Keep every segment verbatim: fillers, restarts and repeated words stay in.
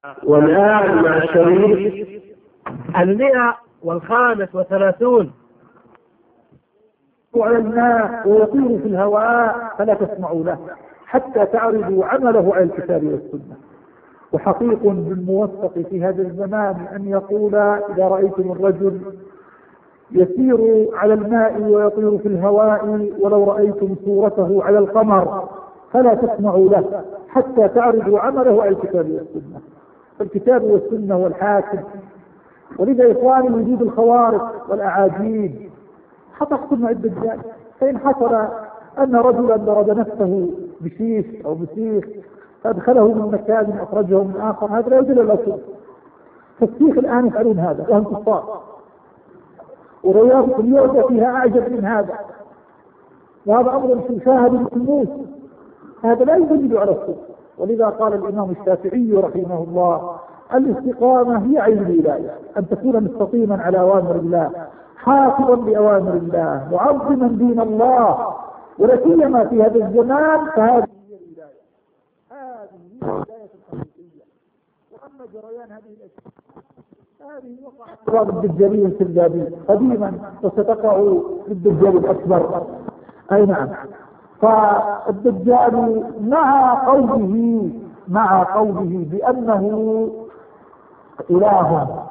والآن مع الشريط المئة والخامس وثلاثون. على الماء ويطير في الهواء فلا تسمعوا له حتى تعرضوا عمله على الكتاب والسنة. وحقيق بالموفق في هذا الزمان أن يقول إذا رأيتم الرجل يسير على الماء ويطير في الهواء ولو رأيتم صورته على القمر فلا تسمعوا له حتى تعرضوا عمله على الكتاب والسنة. فالكتاب والسنة والحاكم. ولذا إخواني وجود الخوارق والأعاجيب حتحصل مع الدجال. فإن حصل أن رجلا ضرب نفسه بشيش أو بسيخ فأدخله من مكان أخرجه من آخر، هذا لا يدل الأصل. فالسيخ الآن يفعلون هذا وهم كفار، ورياضة اليوم فيها أعجب من هذا، وهذا أمر يشاهد بالنصوص، هذا لا يدل على الصدق. ولذا قال الإمام الشافعي رحمه الله: الاستقامة هي عين الولاية، أن تكون مستقيما على أوامر الله، حافظا لأوامر الله، معظما دين الله، ولا سيما في هذا الزمان فهذه هي الولاية، هذه هي الولاية الحقيقية. وأما جريان هذه الأشياء هذه وقعت في الدجالين الكذابين قديما وستقع في الدجال الأكبر. أي نعم. فالدجال مع قوله مع قوله بأنه إله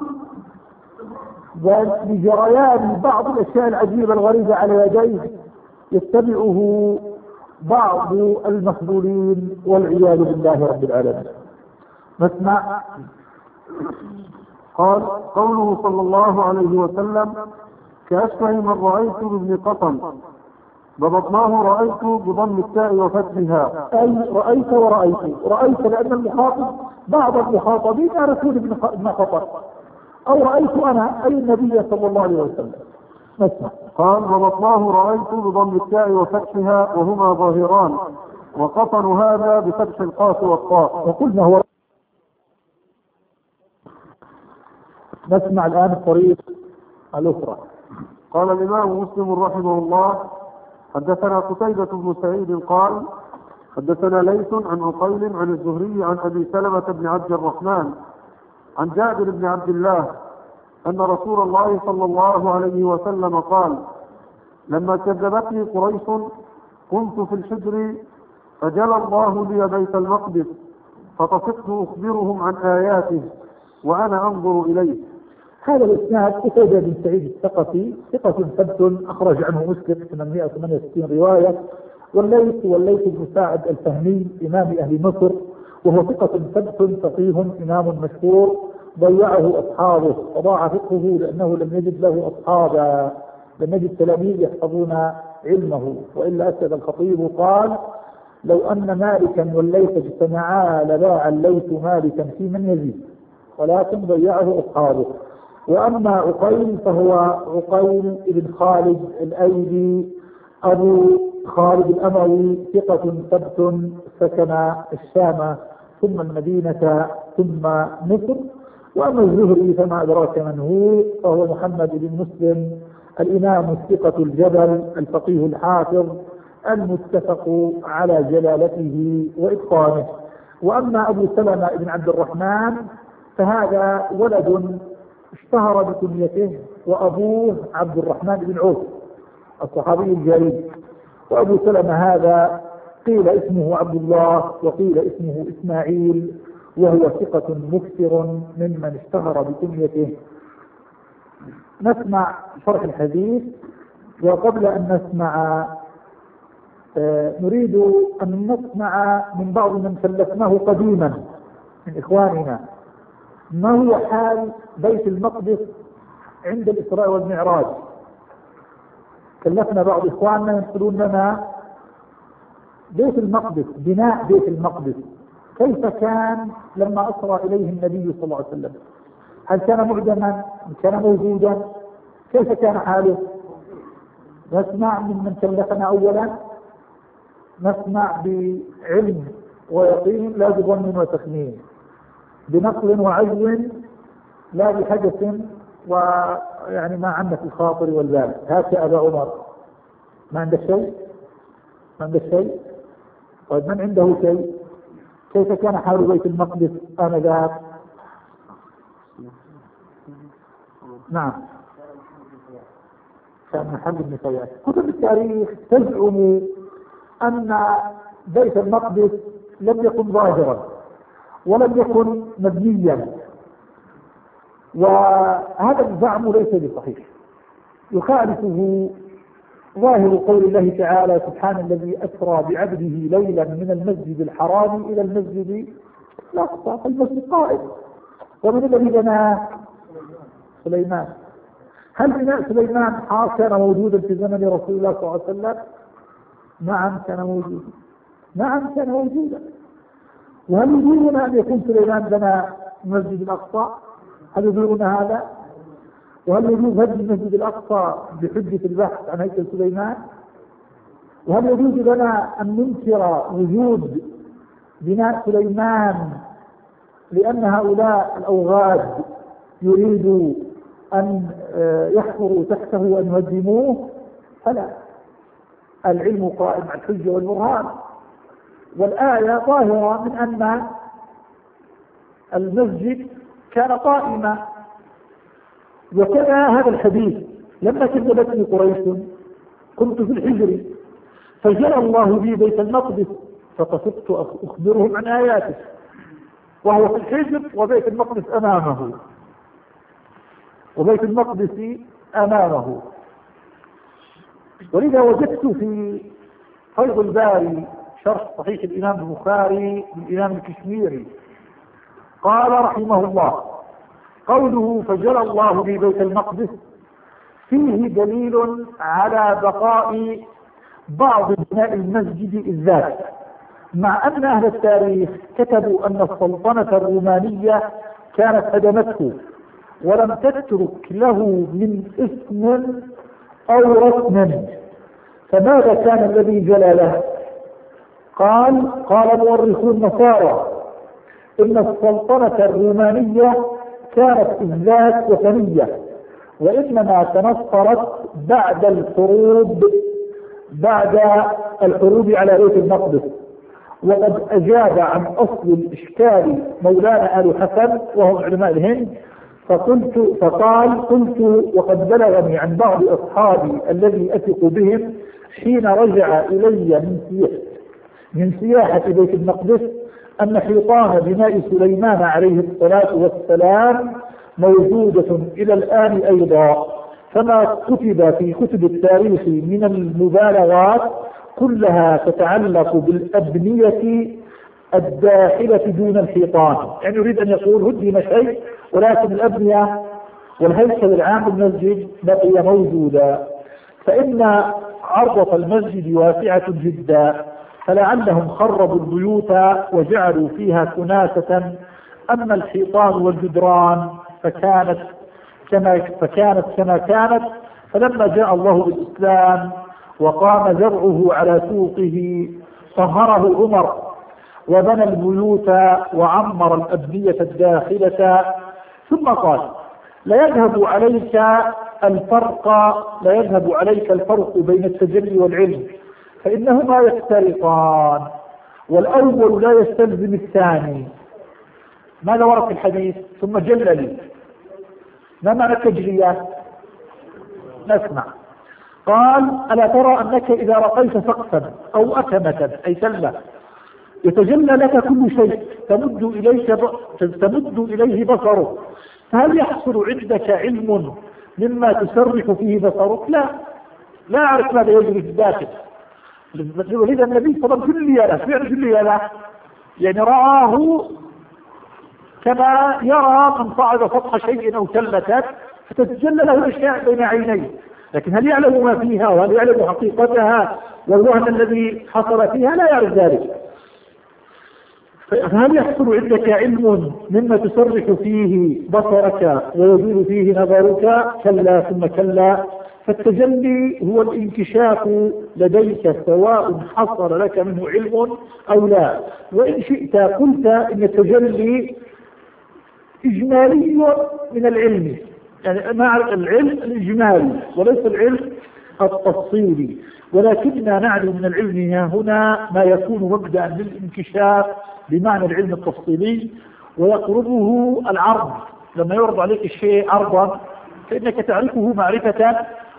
لجريان بعض الأشياء العجيبة الغريبة على يديه يتبعه بعض المخذولين والعياذ بالله رب العالمين. نسمع. قال: قوله صلى الله عليه وسلم: كأشبه من رأيت بابن قطن، ضبطناه رأيت بضم التاء وفتحها، أي رأيت ورأيت رأيت لأن المخاطب بعض المخاطبين يا رسول ابن قطن، أو رأيت أنا أي النبي صلى الله عليه وسلم. نسمع. قال: ضبطناه رأيت بضم التاء وفتحها وهما ظاهران، وقطن هذا بفتح القاف والطاء. وقلنا هو. نسمع الآن الطريق الأخرى. قال الإمام مسلم رحمه الله: حدثنا قتيبة بن سعيد قال: حدثنا ليث عن عقيل عن الزهري عن أبي سلمة بن عبد الرحمن عن جابر بن عبد الله أن رسول الله صلى الله عليه وسلم قال: لما كذبتني قريش قمت في الحجر فجلى الله لي بيت المقدس فطفقت أخبرهم عن آياته وأنا أنظر إليه. هذا الإسناد قتيبة بن سعيد الثقفي ثقة ثبت أخرج عنه مسلم ثمانمائة وثمانية وستين رواية، والليث والليث بن سعد الفهمي إمام أهل مصر وهو ثقة ثبت فقيه إمام مشهور ضيعه أصحابه وضاع فقهه لأنه لم يجد له أصحابا، لم يجد تلاميذ يحفظون علمه. وإلا أسد الخطيب قال: لو أن مالكا والليث اجتمعا لباع الليث مالكا في من يزيد، ولكن ضيعه أصحابه. وأما عقيل فهو عقيل بن خالد الأيلي أبو خالد الأموي ثقة ثبت سكن الشام ثم المدينة ثم مصر. وأما الزهري فما أدراك من هو، فهو محمد بن مسلم الإمام الثقة الجبل الفقيه الحافظ المتفق على جلالته وإتقانه. وأما أبو سلمة بن عبد الرحمن فهذا ولد اشتهر بكنيته، وأبوه عبد الرحمن بن عوف الصحابي الجليل. وأبو سلمة هذا قيل اسمه عبد الله وقيل اسمه إسماعيل، وهو ثقة مكثر ممن اشتهر بكنيته. نسمع شرح الحديث. وقبل أن نسمع آه نريد أن نسمع من بعض من سلفناه قديما من إخواننا ما هو حال بيت المقدس عند الإسراء والمعراج. كلفنا بعض إخواننا ينقلون لنا بيت المقدس، بناء بيت المقدس كيف كان لما أسرى إليه النبي صلى الله عليه وسلم، هل كان معدما؟ هل كان موجودا؟ كيف كان حاله؟ نسمع من من كلفنا أولا، نسمع بعلم ويقين لا بظن وتخمين، بنقل وعزو لا بحدث ويعني ما عندك الخاطر والبال. هات يا أبا عمر، ما عندك شيء؟ ما عندك شيء؟ طيب من عنده شيء؟ كيف كان حال بيت المقدس آنذاك؟ نعم كان محمد بن فياس. كتب التاريخ تزعم أن بيت المقدس لم يكن ظاهرا ولم يكن مبنيا، وهذا الزعم ليس بصحيح، يخالفه ظاهر قول الله تعالى: سبحان الذي أسرى بعبده ليلا من المسجد الحرام إلى المسجد الأقصى. فالمسجد قائم. ومن الذي بناه؟ سليمان. هل بناء سليمان كان موجودا في زمن رسول الله صلى الله عليه وسلم؟ نعم كان موجودا، نعم كان موجودا. وهل يديرنا أن يكون سليمان بنى المسجد الأقصى؟ هل يديرنا هذا؟ وهل يجوز هدم المسجد الأقصى بحجة البحث عن هيكل سليمان؟ وهل يجوز لنا أن ننكر وجود بناء سليمان لأن هؤلاء الأوغاد يريدوا أن يحفروا تحته وأن يهدموه؟ فلا، العلم قائم على الحجة والبرهان، والآية ظاهرة من أن المسجد كان قائما. وكذا هذا الحديث: لما كذبتني قريش كنت في الحجر فجرى الله بي بيت المقدس فقصدت أخبرهم عن آياته، وهو في الحجر وبيت المقدس أمامه، وبيت المقدس أمامه. ولذا وجدت في فيض الباري شرح صحيح الإمام البخاري للإمام الكشميري قال رحمه الله: قوله فجرى الله بي بيت المقدس فيه دليل على بقاء بعض بناء المسجد الذات، مع أن أهل التاريخ كتبوا أن السلطنة الرومانية كانت هدمته ولم تترك له من اسم أو رسم. فماذا كان الذي جلى له؟ قال قال مؤرخو النصارى إن السلطنة الرومانية كانت الذات وثنية، وإنما تنصرت بعد الحروب بعد الحروب على بيت المقدس. وقد أجاب عن أصل الإشكال مولانا آل حسن وهم علماء الهند فقلت فقال قلت وقد بلغني عن بعض أصحابي الذي أثق بهم حين رجع إلي من سياحة من سياحة بيت المقدس أن حيطان بناء سليمان عليه الصلاة والسلام موجودة إلى الآن أيضا، فما كتب في كتب التاريخ من المبالغات كلها تتعلق بالأبنية الداخلة دون الحيطان. يعني يريد أن يقول هدم شيء ولكن الأبنية والهيكل العام المسجد بقي موجودا، فإن عرضة المسجد واسعة جدا، فلعلهم خربوا البيوت وجعلوا فيها كناسة. أما الحيطان والجدران فكانت كما فكانت كما كانت. فلما جاء الله بالإسلام وقام زرعه على سوقه طهره عمر وبنى البيوت وعمر الأبنية الداخلة، ثم قال: لا يذهب عليك الفرق لا يذهب عليك الفرق بين التجلي والعلم، فإنهما يفترقان والأول لا يستلزم الثاني. ماذا ورد في الحديث؟ ثم جل لي. ما معنى التجلية؟ نسمع. قال: ألا ترى أنك إذا رقيت سقفا أو أكمة أي سلة يتجلى لك كل شيء تمد إليك تمد إليه بصرك، فهل يحصل عندك علم مما تسرح فيه بصرك؟ لا لا أعرف ماذا يجري في الداخل. ولذا النبي صلى الله عليه وسلم كلية له فعل كلية له، يعني رآه كما يرى من صعد سطح شيء أو سلة فتتجلى له الأشياء بين عينيه، لكن هل يعلم ما فيها وهل يعلم حقيقتها والوهم الذي حصل فيها؟ لا يعرف ذلك. فهل يحصل عندك علم مما تسرح فيه بصرك ويزول فيه نظرك؟ كلا ثم كلا. فالتجلي هو الانكشاف لديك سواء حصل لك منه علم أو لا. وإن شئت قلت إن التجلي إجمالي من العلم، يعني مع العلم الإجمالي وليس العلم التفصيلي، ولكننا نعلم من العلم هنا ما يكون مبدأ للانكشاف بمعنى العلم التفصيلي، ويقربه العرض. لما يعرض عليك الشيء عرضا فإنك تعرفه معرفة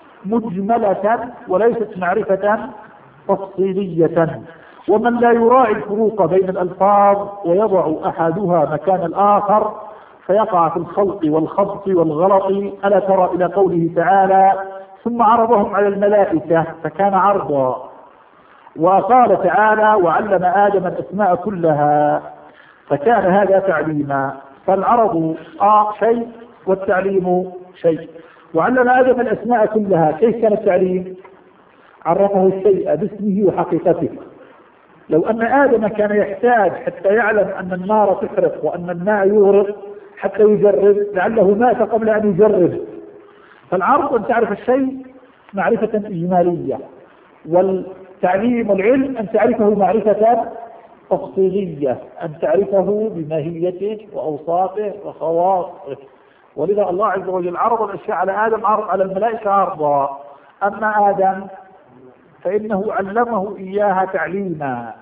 مجملة وليست معرفة تفصيلية. ومن لا يراعي الفروق بين الألفاظ ويضع أحدها مكان الآخر فيقع في الخلط والخبط والغلط. ألا ترى إلى قوله تعالى ثم عرضهم على الملائكة فكان عرضا. وقال تعالى وعلم آدم الأسماء كلها فكان هذا تعليما. فالعرض آه شيء والتعليم شيء. وعلم آدم الأسماء كلها. كيف كان التعليم؟ عرفه الشيء باسمه وحقيقته. لو أن آدم كان يحتاج حتى يعلم أن النار تحرق وأن الماء يغرق حتى يجرب لعله مات قبل أن يجرب. فالعرض أن تعرف الشيء معرفة إجمالية، والتعليم والعلم أن تعرفه معرفة تفصيلية، أن تعرفه بماهيته وأوصافه وخواصه. ولذا الله عز وجل عرض الأشياء على آدم عرض على الملائكة عرضا. أما آدم فإنه علمه إياها تعليما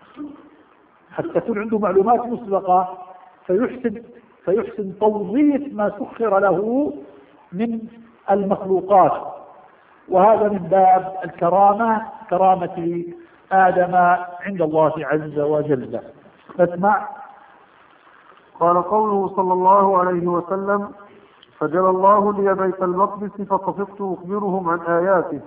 حتى تكون عنده معلومات مسبقة فيحسن فيحسن توظيف ما سخر له من المخلوقات. وهذا من باب الكرامة، كرامة آدم عند الله عز وجل. نسمع. قال قوله صلى الله عليه وسلم فجل الله لي بيت المقدس فطفقت أخبرهم عن آياته.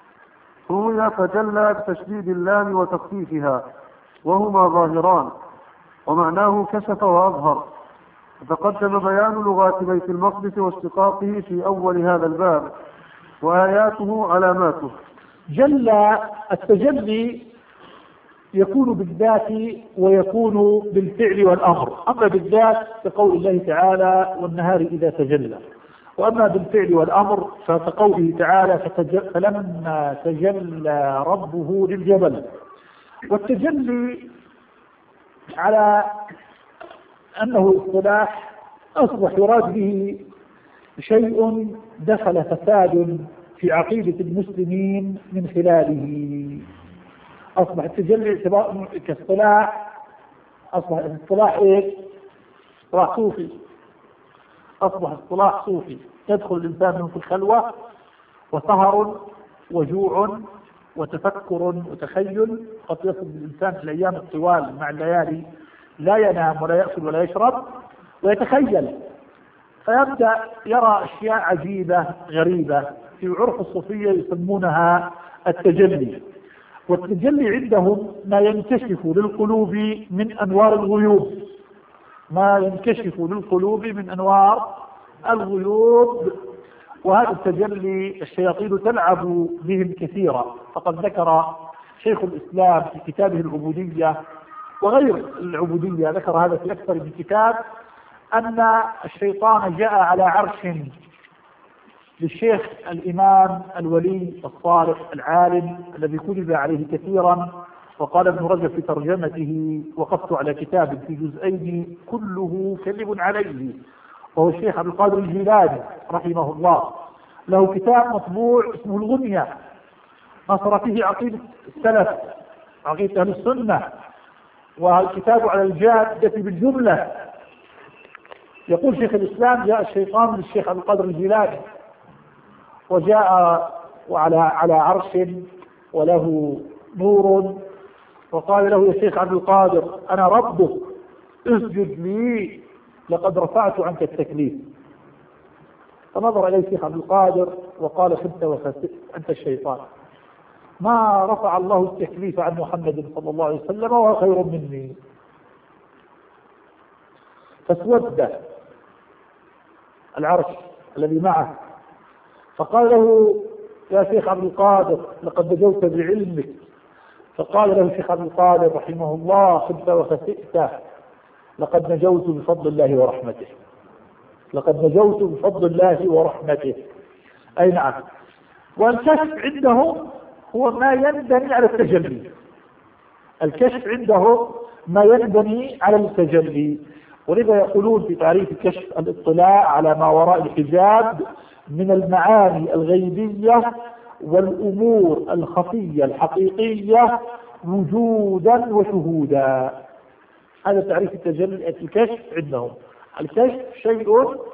روي فجلى بتشديد اللام وتخفيفها وهما ظاهران، ومعناه كشف وأظهر. تقدم بيان لغات بيت المقدس واشتقاقه في أول هذا الباب، وآياته علاماته. جل التجلي يكون بالذات ويكون بالفعل والأمر. أما بالذات كقول الله تعالى والنهار إذا تجلى، وأما بالفعل والأمر فكقوله تعالى فلما تجلى ربه للجبل. والتجلي على أنه اصطلاح أصبح يراد به شيء دخل فساد في عقيدة المسلمين من خلاله. أصبح التجلي كاصطلاح أصبح اصطلاح إيه؟ اصطلاح صوفي. أصبح اصطلاح صوفي يدخل الإنسان منه في الخلوة وسهر وجوع وتفكر وتخيل. قد يصل الإنسان في الأيام الطوال مع الليالي لا ينام ولا يأكل ولا يشرب ويتخيل، فيبدأ يرى أشياء عجيبة غريبة. في عرف الصوفية يسمونها التجلي. والتجلي عندهم ما ينكشف للقلوب من أنوار الغيوب، ما ينكشف للقلوب من أنوار الغيوب. وهذا التجلي الشياطين تلعب بهم كثيرا. فقد ذكر شيخ الإسلام في كتابه العبودية وغير العبودية، ذكر هذا في أكثر من كتاب، أن الشيطان جاء على عرش للشيخ الإمام الولي الصالح العالم الذي كتب عليه كثيرا. وقال ابن رجب في ترجمته وقفت على كتاب في جزئين كله كذب عليه، وهو الشيخ عبد القادر الجيلاني رحمه الله. له كتاب مطبوع اسمه الغنية، نصر فيه عقيدة السلف عقيدة أهل السنة، والكتاب على الجادة بالجملة. يقول شيخ الإسلام جاء الشيطان للشيخ عبد القادر الجيلاني وجاء وعلى على عرش وله نور، وقال له يا شيخ عبد القادر أنا ربك اسجد لي لقد رفعت عنك التكليف. فنظر إليه الشيخ عبد القادر وقال خبت وخسئت أنت الشيطان، ما رفع الله التكليف عن محمد صلى الله عليه وسلم وهو خير مني. فاسود العرش الذي معه فقال له يا شيخ عبد القادر لقد نجوت بعلمك. فقال له الشيخ عبد القادر رحمه الله خبت وخسئت لقد نجوت بفضل الله ورحمته، لقد نجوت بفضل الله ورحمته. أي نعم. والكشف عنده هو ما ينبني على التجلي. الكشف عنده ما ينبني على التجلي. ولذا يقولون في تعريف الكشف الاطلاع على ما وراء الحجاب من المعاني الغيبية والأمور الخفية الحقيقية وجودا وشهودا. هذا تعريف التجلي الكشف عندهم. الكشف شيء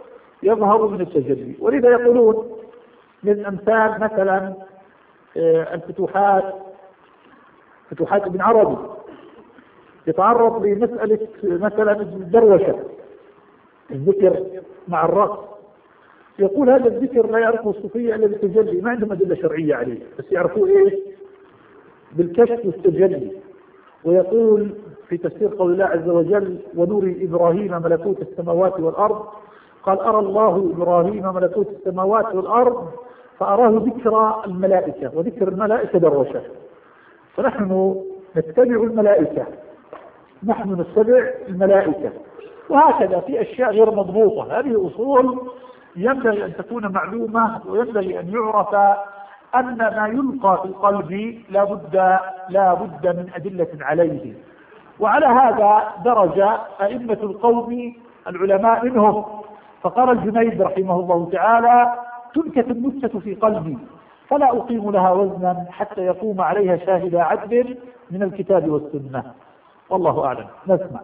يظهر من التجلي. ولذا يقولون من أمثال مثلا الفتوحات، فتوحات ابن عربي يتعرض لمسألة مثلا الدروشة، الذكر مع الرأس، يقول هذا الذكر لا يعرفه الصوفية إلا بالتجلي، ما عندهم أدلة شرعية عليه، بس يعرفوه إيه؟ بالكشف والتجلي. ويقول في تفسير قول الله عز وجل: ونور إبراهيم ملكوت السماوات والأرض، قال: أرى الله إبراهيم ملكوت السماوات والأرض فأراه ذكر الملائكة، وذكر الملائكة دروشة. فنحن نتبع الملائكة، نحن نتبع الملائكة. وهكذا في أشياء غير مضبوطة. هذه أصول ينبغي أن تكون معلومة، وينبغي أن يعرف أن ما يلقى في القلب لا بد لا بد من أدلة عليه. وعلى هذا درج أئمة القوم العلماء منهم، فقال الجنيد رحمه الله تعالى: تنكت النكتة في قلبي فلا أقيم لها وزنا حتى يقوم عليها شاهد عدل من الكتاب والسنة. والله أعلم. نسمع.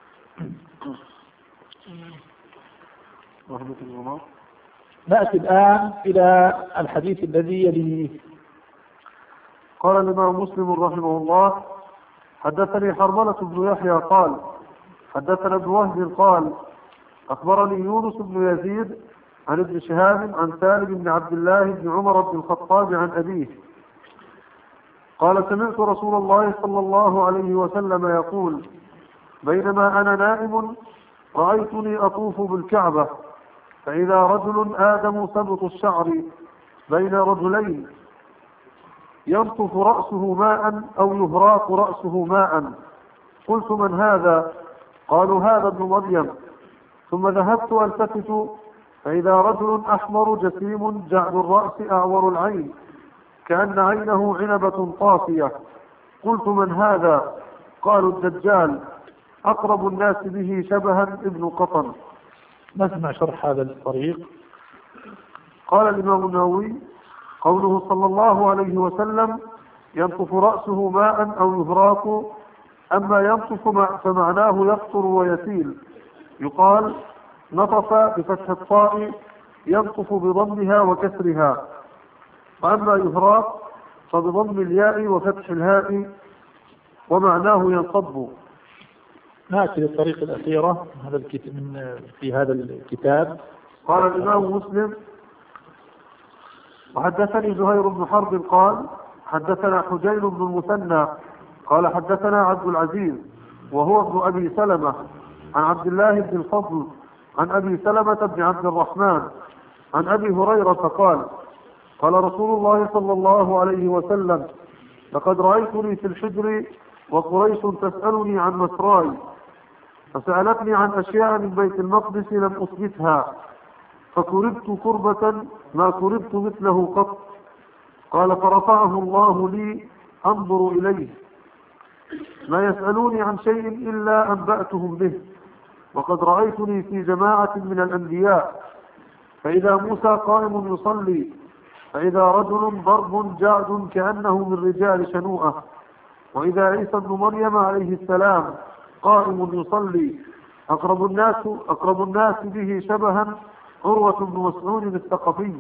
نأتي الآن إلى الحديث الذي يليه. قال الإمام مسلم رحمه الله: حدثني حرملة بن يحيى قال حدثنا ابن وهب قال أخبرني يونس بن يزيد عن ابن شهاب عن سالم بن عبد الله بن عمر بن الخطاب عن أبيه قال: سمعت رسول الله صلى الله عليه وسلم يقول: بينما أنا نائم رأيتني أطوف بالكعبة، فإذا رجل آدم سبط الشعر بين رجلين ينطف رأسه ماء أو يهراق رأسه ماء. قلت: من هذا؟ قالوا: هذا ابن مريم. ثم ذهبت ألتفت فإذا رجل أحمر جسيم جعد الرأس أعور العين كأن عينه عنبة طافية. قلت: من هذا؟ قالوا: الدجال، أقرب الناس به شبها ابن قطن. نسمع شرح هذا الطريق. قال الإمام النووي: قوله صلى الله عليه وسلم ينطف رأسه ماء أو يهراق، أما ينطف فمعناه يقطر ويسيل، يقال نطف بفتح الطاء ينطف بضمها وكسرها، وأما يهراق فبضم الياء وفتح الهاء ومعناه ينصب. نأتي للطريق الأخيرة هذا الكتاب من في هذا الكتاب. قال الإمام مسلم: وحدثني زهير بن حرب قال حدثنا حجين بن المثنى قال حدثنا عبد العزيز وهو ابن أبي سلمة عن عبد الله بن الفضل عن أبي سلمة بن عبد الرحمن عن أبي هريرة قال: قال رسول الله صلى الله عليه وسلم: لقد رأيتني في الحجر وقريش تسألني عن مسراي، فسألتني عن أشياء من بيت المقدس لم أثبتها، فكربت كربة ما كربت مثله قط. قال: فرفعه الله لي أنظر إليه، ما يسألوني عن شيء إلا أنبأتهم به. وقد رأيتني في جماعة من الأنبياء، فإذا موسى قائم يصلي، فإذا رجل ضرب جعد كأنه من رجال شنوءة، وإذا عيسى بن مريم عليه السلام قائم يصلي، أقرب الناس أقرب الناس به شبها عروة بن مسعود الثقفي،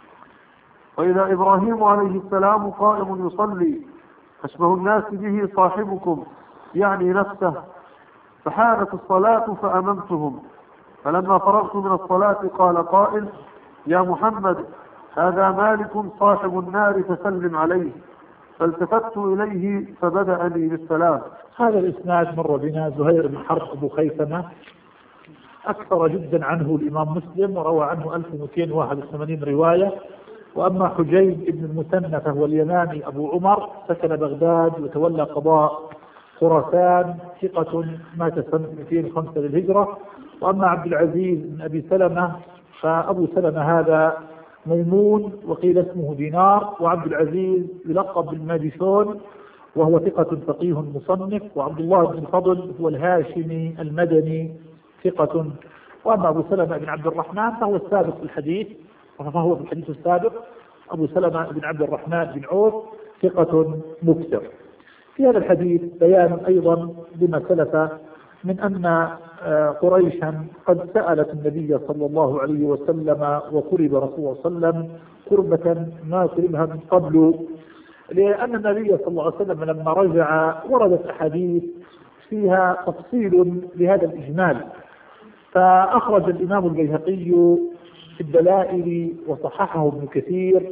وإذا إبراهيم عليه السلام قائم يصلي، أشبه الناس به صاحبكم يعني نفسه. فحانت الصلاة فأممتهم، فلما فرغت من الصلاة قال قائل: يا محمد، هذا مالك صاحب النار فسلم عليه. فالتفت إليه فبدأ لي بالسلام. هذا الإسناد مر بنا زهير بن حرب أبو خيثمة، أكثر جدا عنه الإمام مسلم وروى عنه ألف ومئتين وواحد وثمانين رواية. وأما حجين بن المثنى فهو اليماني أبو عمر، سكن بغداد وتولى قضاء خراسان، ثقة، مات سنة مئتين وخمسة للهجرة. وأما عبد العزيز بن أبي سلمة فأبو سلمة هذا ميمون وقيل اسمه دينار، وعبد العزيز يلقب بالماجشون وهو ثقة فقيه مصنف. وعبد الله بن الفضل هو الهاشمي المدني ثقة. وأما أبو سلمة بن عبد الرحمن فهو السابق في الحديث، فهو في الحديث السابق أبو سلمة بن عبد الرحمن بن عوف ثقة مكثر. في هذا الحديث بيان أيضا لما سلف من أن قريشا قد سألت النبي صلى الله عليه وسلم وقرب رسول الله صلى الله عليه وسلم قربة ما قربها من قبل، لأن النبي صلى الله عليه وسلم لما رجع وردت أحاديث فيها تفصيل لهذا الإجمال، فأخرج الإمام البيهقي في الدلائل وصححه ابن كثير،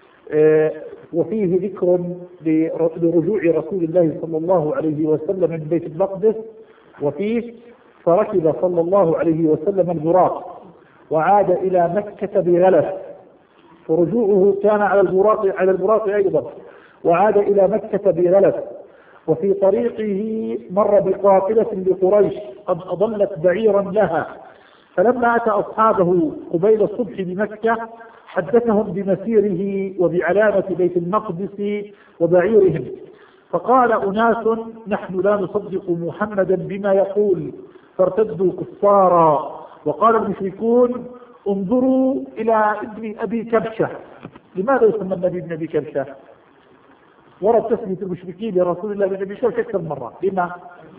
وفيه ذكر لرجوع رسول الله صلى الله عليه وسلم من بيت المقدس، وفيه فركب صلى الله عليه وسلم البراق وعاد إلى مكة بغلس، فرجوعه كان على البراق على البراق أيضا، وعاد إلى مكة بغلس. وفي طريقه مر بقافلة لقريش قد أضلت بعيرا لها، فلما أتى أصحابه قبيل الصبح بمكة حدثهم بمسيره وبعلامة بيت المقدس وبعيرهم، فقال أناس نحن لا نصدق محمدا بما يقول فارتدوا كفارا. وقال المشركون انظروا إلى ابن أبي كبشة. لماذا يسمى النبي ابن أبي كبشة؟ ورد تسمية المشركين لرسول الله بن أبي كبشة أكثر مرة. لما؟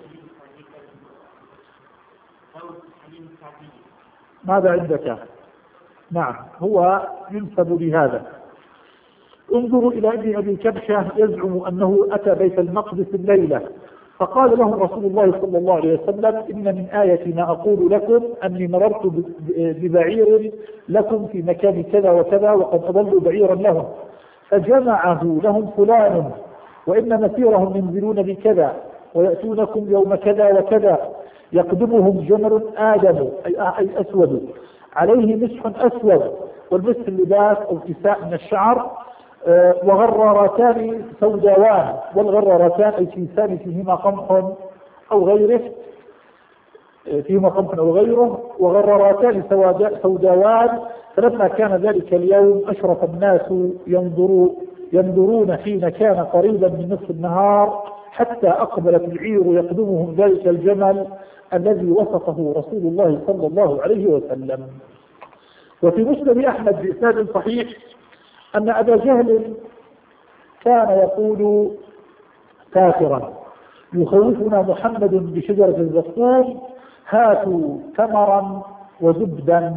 ماذا عندك؟ نعم، هو ينسب لهذا. انظروا إلى ابن أبي كبشة يزعم أنه أتى بيت المقدس الليلة، فقال لهم رسول الله صلى الله عليه وسلم إن من آية ما أقول لكم أني مررت ببعير لكم في مكان كذا وكذا وقد أضلوا بعيرا لهم، فجمعه لهم فلان وإن مسيرهم ينزلون بكذا ويأتونكم يوم كذا وكذا، يقدمهم جمر آدم أي أسود عليه مسح أسود، والمسح اللباس أو كساء من الشعر، وغرارتان سوداوان، والغرارتان أي كيسان فيهما قمح أو غيره فيهما قمح أو غيره وغرارتان سوداوان. فلما كان ذلك اليوم أشرف الناس ينظروا ينظرون حين كان قريبا من نصف النهار حتى أقبلت العير يقدمهم ذلك الجمل الذي وصفه رسول الله صلى الله عليه وسلم. وفي مسند أحمد بإسناد صحيح أن أبا جهل كان يقول كافرا يخوفنا محمد بشجرة الزقوم هاتوا تمرا وزبدا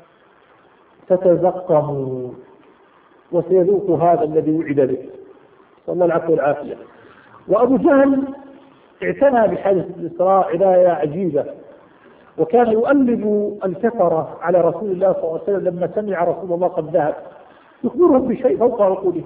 تتزقموا وسيذوق هذا الذي وعد به، صلى الله العفو والعافية. وأبو جهل اعتنى بحادث الإسراء عناية عجيبة، وكان يؤلب الكفرة على رسول الله صلى الله عليه وسلم لما سمع رسول الله قد ذهب، يخبرهم بشيء فوق عقوله.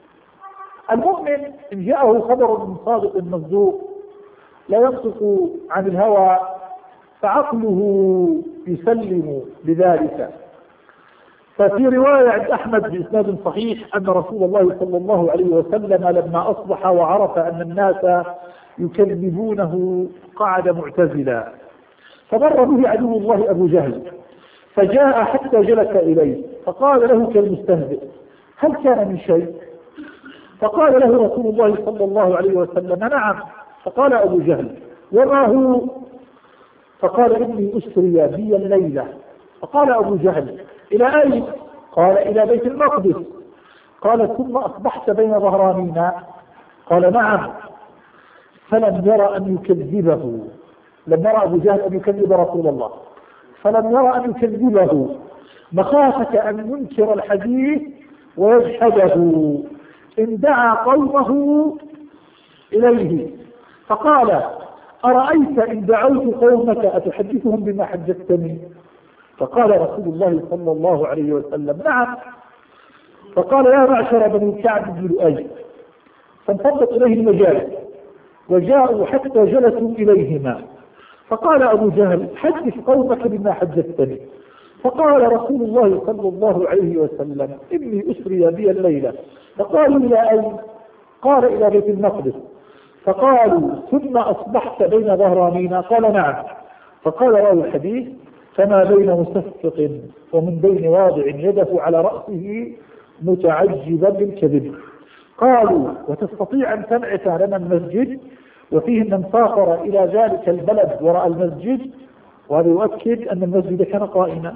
المؤمن إن جاءه خبر من صادق مصدوق لا ينطق عن الهوى فعقله يسلم بذلك. ففي رواية عند أحمد بإسناد صحيح أن رسول الله صلى الله عليه وسلم لما أصبح وعرف أن الناس يكذبونه قعد معتزلا، فمر به عدو الله أبو جهل فجاء حتى جلس إليه فقال له كالمستهزئ هل كان من شيء؟ فقال له رسول الله صلى الله عليه وسلم نعم. فقال أبو جهل وما هو؟ فقال إني أسري بي الليلة. فقال أبو جهل إلى أين؟ قال إلى بيت المقدس. قال ثم أصبحت بين ظهرانينا؟ قال نعم. فلم يرى أن يكذبه، لم يرى أبو جهل أن يكذب رسول الله، فلم يرى أن يكذبه مخافة أن ينكر الحديث ويجحده، إن دعا قومه إليه فقال أرأيت إن دعوت قومك أتحدثهم بما حدثتني؟ فقال رسول الله صلى الله عليه وسلم نعم. فقال يا معشر بني كعب بن لؤي، فانفضت إليه المجالس وجاءوا حتى جلسوا إليهما، فقال أبو جهل حدث قومك بما حدثتني. فقال رسول الله صلى الله عليه وسلم إني أسري بي الليلة. فقالوا إلى أين؟ قال إلى بيت المقدس. فقالوا ثم أصبحت بين ظهرانينا؟ قال نعم. فقال راوي الحديث فما بين مستفق ومن بين واضع يده على رأسه متعجبا بالكذب. قالوا وتستطيع أن تنعت لنا المسجد؟ وفيه من سافر إلى ذلك البلد ورأى المسجد، وهذا يؤكد أن المسجد كان قائما.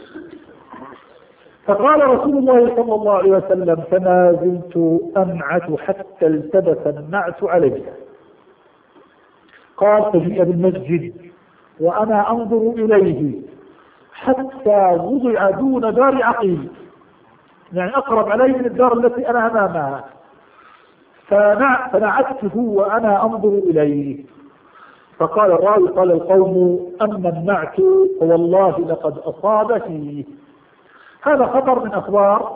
فقال رسول الله صلى الله عليه وسلم فما زلت أنعت حتى التبس النعت علي. قال فجيء بالمسجد وأنا أنظر إليه حتى وضع دون دار عقيل، يعني أقرب عليه من الدار التي أنا أمامها، فنعته وأنا أنظر إليه. فقال الراوي قال القوم أما النعت فوالله لقد أصاب فيه. هذا خبر من أخبار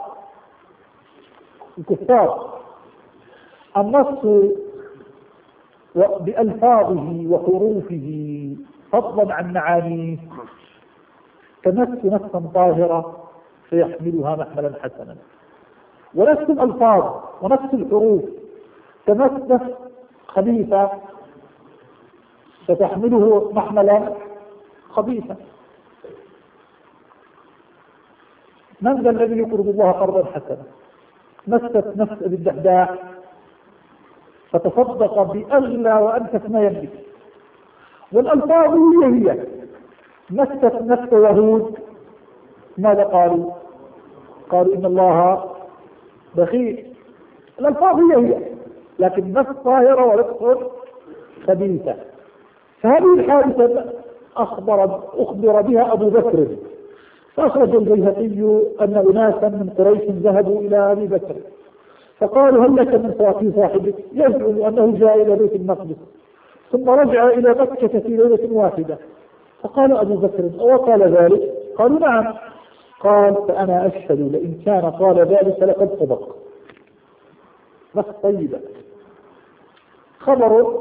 الكفار. النص بألفاظه وحروفه فضلا عن معانيه تمس نفسا طاهرة فيحملها محملا حسنا، ونفس الألفاظ ونفس الحروف تمس نفس خبيثة فتحمله محملا خبيثا. من ذا الذي يقرض الله قرضا حسنا؟ مست نفس ابي الدحداح فتصدق بأغلى وأنفس ما يملك، والألفاظ هي هي. مست نفس يهود ماذا قالوا؟ قالوا إن الله بخيل. الألفاظ هي هي لكن نفس طاهرة ونفس خبيثة. فهذه الحادثة أخبر أخبر بها أبو بكر، فأخرج البيهقي أن أناسا من قريش ذهبوا إلى أبي بكر فقالوا هل لك من صاحب صاحبك؟ يزعم أنه جاء إلى بيت المقدس ثم رجع إلى مكة في ليلة واحدة. فقال أبو بكر أو قال ذلك؟ قالوا نعم. قال فأنا أشهد لئن كان قال ذلك لقد صدق. بس طيبة خبر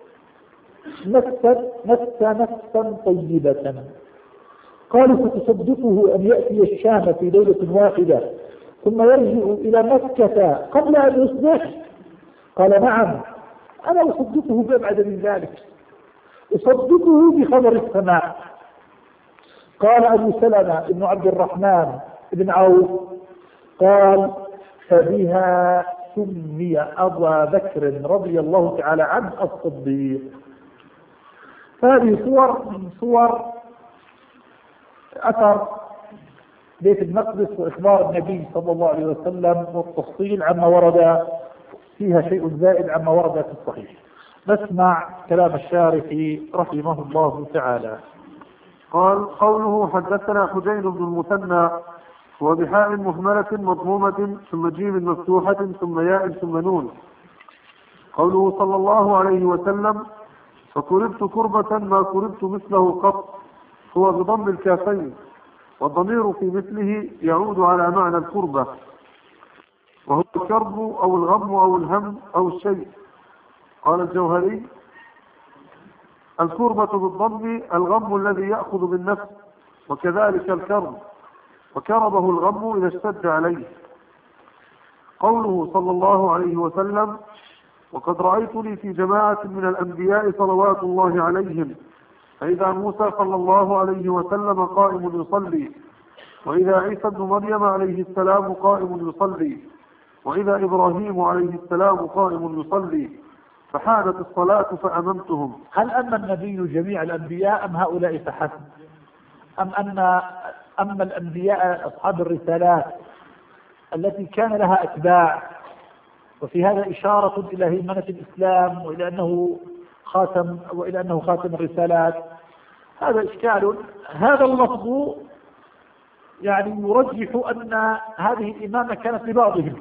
نفسا نفسا نفسا طيبة. قالوا فتصدقه أن يأتي الشام في ليلة واحدة ثم يرجع إلى مكة قبل أن يصبح؟ قال نعم أنا أصدقه بأبعد من ذلك، أصدقه بخبر السماء. قال أبو سلمة بن عبد الرحمن بن عوف قال فبها سمي أبا بكر رضي الله تعالى عنه الصديق. هذه صور من صور أثر بيت المقدس وإخبار النبي صلى الله عليه وسلم والتفصيل عما ورد فيها شيء زائد عما ورد في الصحيح. نسمع كلام الشارح رحمه الله تعالى. قال قوله حدثنا حجين بن المثنى وبحاء مهملة مضمومة ثم جيم مفتوحة ثم ياء ثم نون. قوله صلى الله عليه وسلم فكربت كربة ما كربت مثله قط، هو بضم الكافين، والضمير في مثله يعود على معنى الكربة وهو الكرب أو الغم أو الهم أو الشيء. قال الجوهري الكربة بالضم الغم الذي يأخذ بالنفس، وكذلك الكرب، وكربه الغم إذا اشتد عليه. قوله صلى الله عليه وسلم وقد رأيتني في جماعة من الأنبياء صلوات الله عليهم، فإذا موسى صلى الله عليه وسلم قائم يصلي، وإذا عيسى بن مريم عليه السلام قائم يصلي، وإذا إبراهيم عليه السلام قائم يصلي، فحانت الصلاة فأممتهم. هل أما النبي جميع الأنبياء أم هؤلاء فحسب؟ أم أن أما الأنبياء أصحاب الرسالات التي كان لها أتباع؟ وفي هذا إشارة إلى هيمنة الإسلام وإلى أنه خاتم وإلى أنه خاتم الرسالات. هذا إشكال. هذا اللفظ يعني يرجح أن هذه الإمامة كانت لبعضهم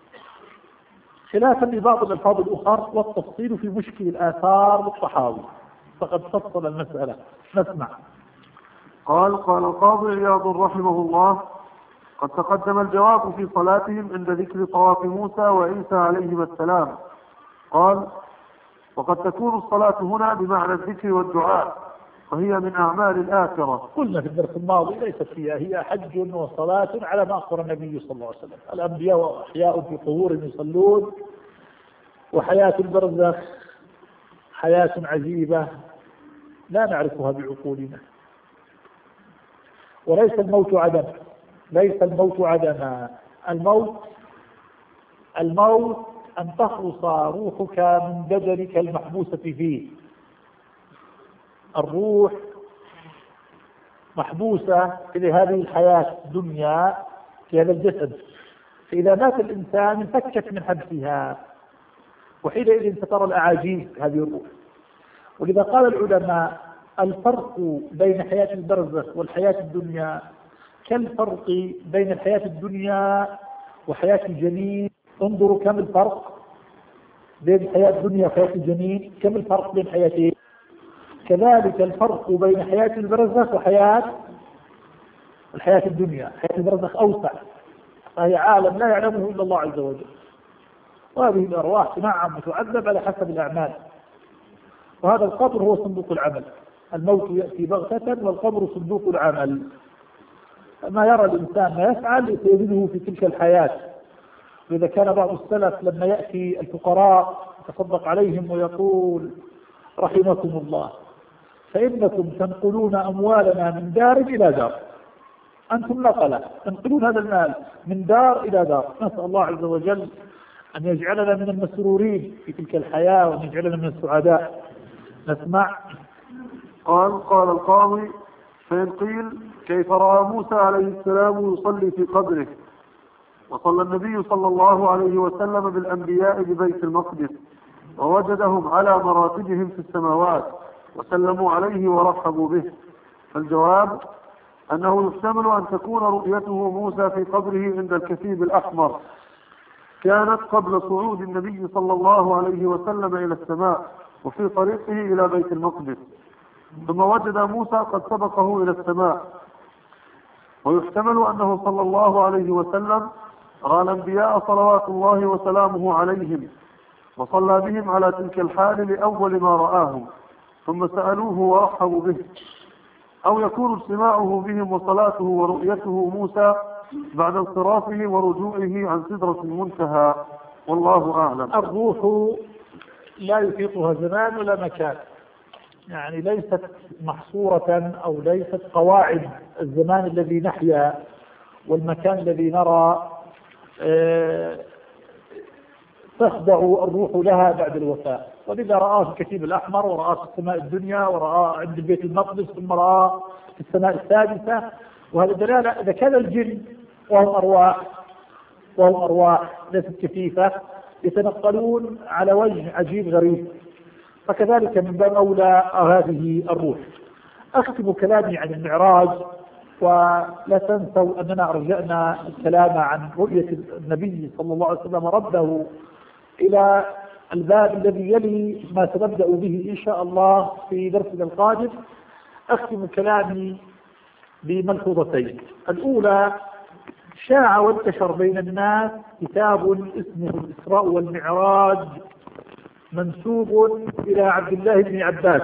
خلافا لبعض الألفاظ الأخرى، والتفصيل في مشكل الآثار والطحاوي فقد فصل المسألة. نسمع. قال قال القاضي عياض رحمه الله قد تقدم الجواب في صلاتهم عند ذكر طواف موسى وعيسى عليهما السلام. قال وقد تكون الصلاة هنا بمعنى الذكر والدعاء، وهي من أعمال الآخرة. قلنا في الدرس الماضي ليست فيها، هي حج وصلاة على ما أخبر النبي صلى الله عليه وسلم. الأنبياء أحياء في قبور يصلون، وحياة البرزخ حياة عجيبة لا نعرفها بعقولنا. وليس الموت عدم، ليس الموت عدما. الموت الموت أن تخلص روحك من بدنك المحبوسة فيه. الروح محبوسة في هذه الحياة الدنيا في هذا الجسد، فإذا مات الإنسان انفكت من حبسها، وحينئذ سترى الأعاجيب هذه الروح. ولذا قال العلماء الفرق بين حياة البرزخ والحياة الدنيا كالفرق بين الحياة الدنيا وحياة الجنين. انظروا كم الفرق بين الحياة الدنيا وحياة الجنين، كم الفرق بين حياتين. كذلك الفرق بين حياة البرزخ وحياة الحياة الدنيا. حياة البرزخ أوسع، فهي عالم لا يعلمه إلا الله عز وجل، وهذه الأرواح نعم تعذب على حسب الأعمال. وهذا القبر هو صندوق العمل، الموت يأتي بغتة والقبر صندوق العمل. ما يرى الإنسان ما يفعل سيجده في تلك الحياة. وإذا كان بعض السلف لما يأتي الفقراء يتصدق عليهم ويقول رحمكم الله فإنكم تنقلون أموالنا من دار إلى دار، أنتم نقلة تنقلون هذا المال من دار إلى دار. نسأل الله عز وجل أن يجعلنا من المسرورين في تلك الحياة وأن يجعلنا من السعداء. نسمع. قال قال القاضي: فإن قيل كيف رأى موسى عليه السلام يصلي في قبره؟ وصلى النبي صلى الله عليه وسلم بالأنبياء ببيت المقدس ووجدهم على مراتبهم في السماوات وسلموا عليه ورحبوا به. فالجواب أنه يحتمل أن تكون رؤيته موسى في قبره عند الكثيب الأحمر كانت قبل صعود النبي صلى الله عليه وسلم إلى السماء وفي طريقه إلى بيت المقدس، ثم وجد موسى قد سبقه إلى السماء. ويحتمل أنه صلى الله عليه وسلم رأى الأنبياء صلوات الله وسلامه عليهم وصلى بهم على تلك الحال لأول ما رآهم ثم سألوه ورحبوا به، أو يكون اجتماعه بهم وصلاته ورؤيته موسى بعد انصرافه ورجوعه عن سدرة المنتهى، والله أعلم. الروح لا يحيطها زمان ولا مكان، يعني ليست محصورة أو ليست قواعد الزمان الذي نحيا والمكان الذي نرى اه تخضع الروح لها بعد الوفاة. ولذا رآه في الكثيب الأحمر ورآه في السماء الدنيا ورآه عند بيت المقدس ثم رآه في السماء السادسة. وهذا دلالة إذا كان الجن وهم أرواح وهم أرواح ليست كثيفة يتنقلون على وجه عجيب غريب، فكذلك من باب أولى هذه الروح. أختم كلامي عن المعراج، ولا تنسوا أننا أرجعنا الكلام عن رؤية النبي صلى الله عليه وسلم ربه إلى الباب الذي يلي ما سنبدأ به إن شاء الله في درسنا القادم. أختم كلامي بملحوظتين. الأولى: شاع وانتشر بين الناس كتاب اسمه الإسراء والمعراج منسوب إلى عبد الله بن عباس،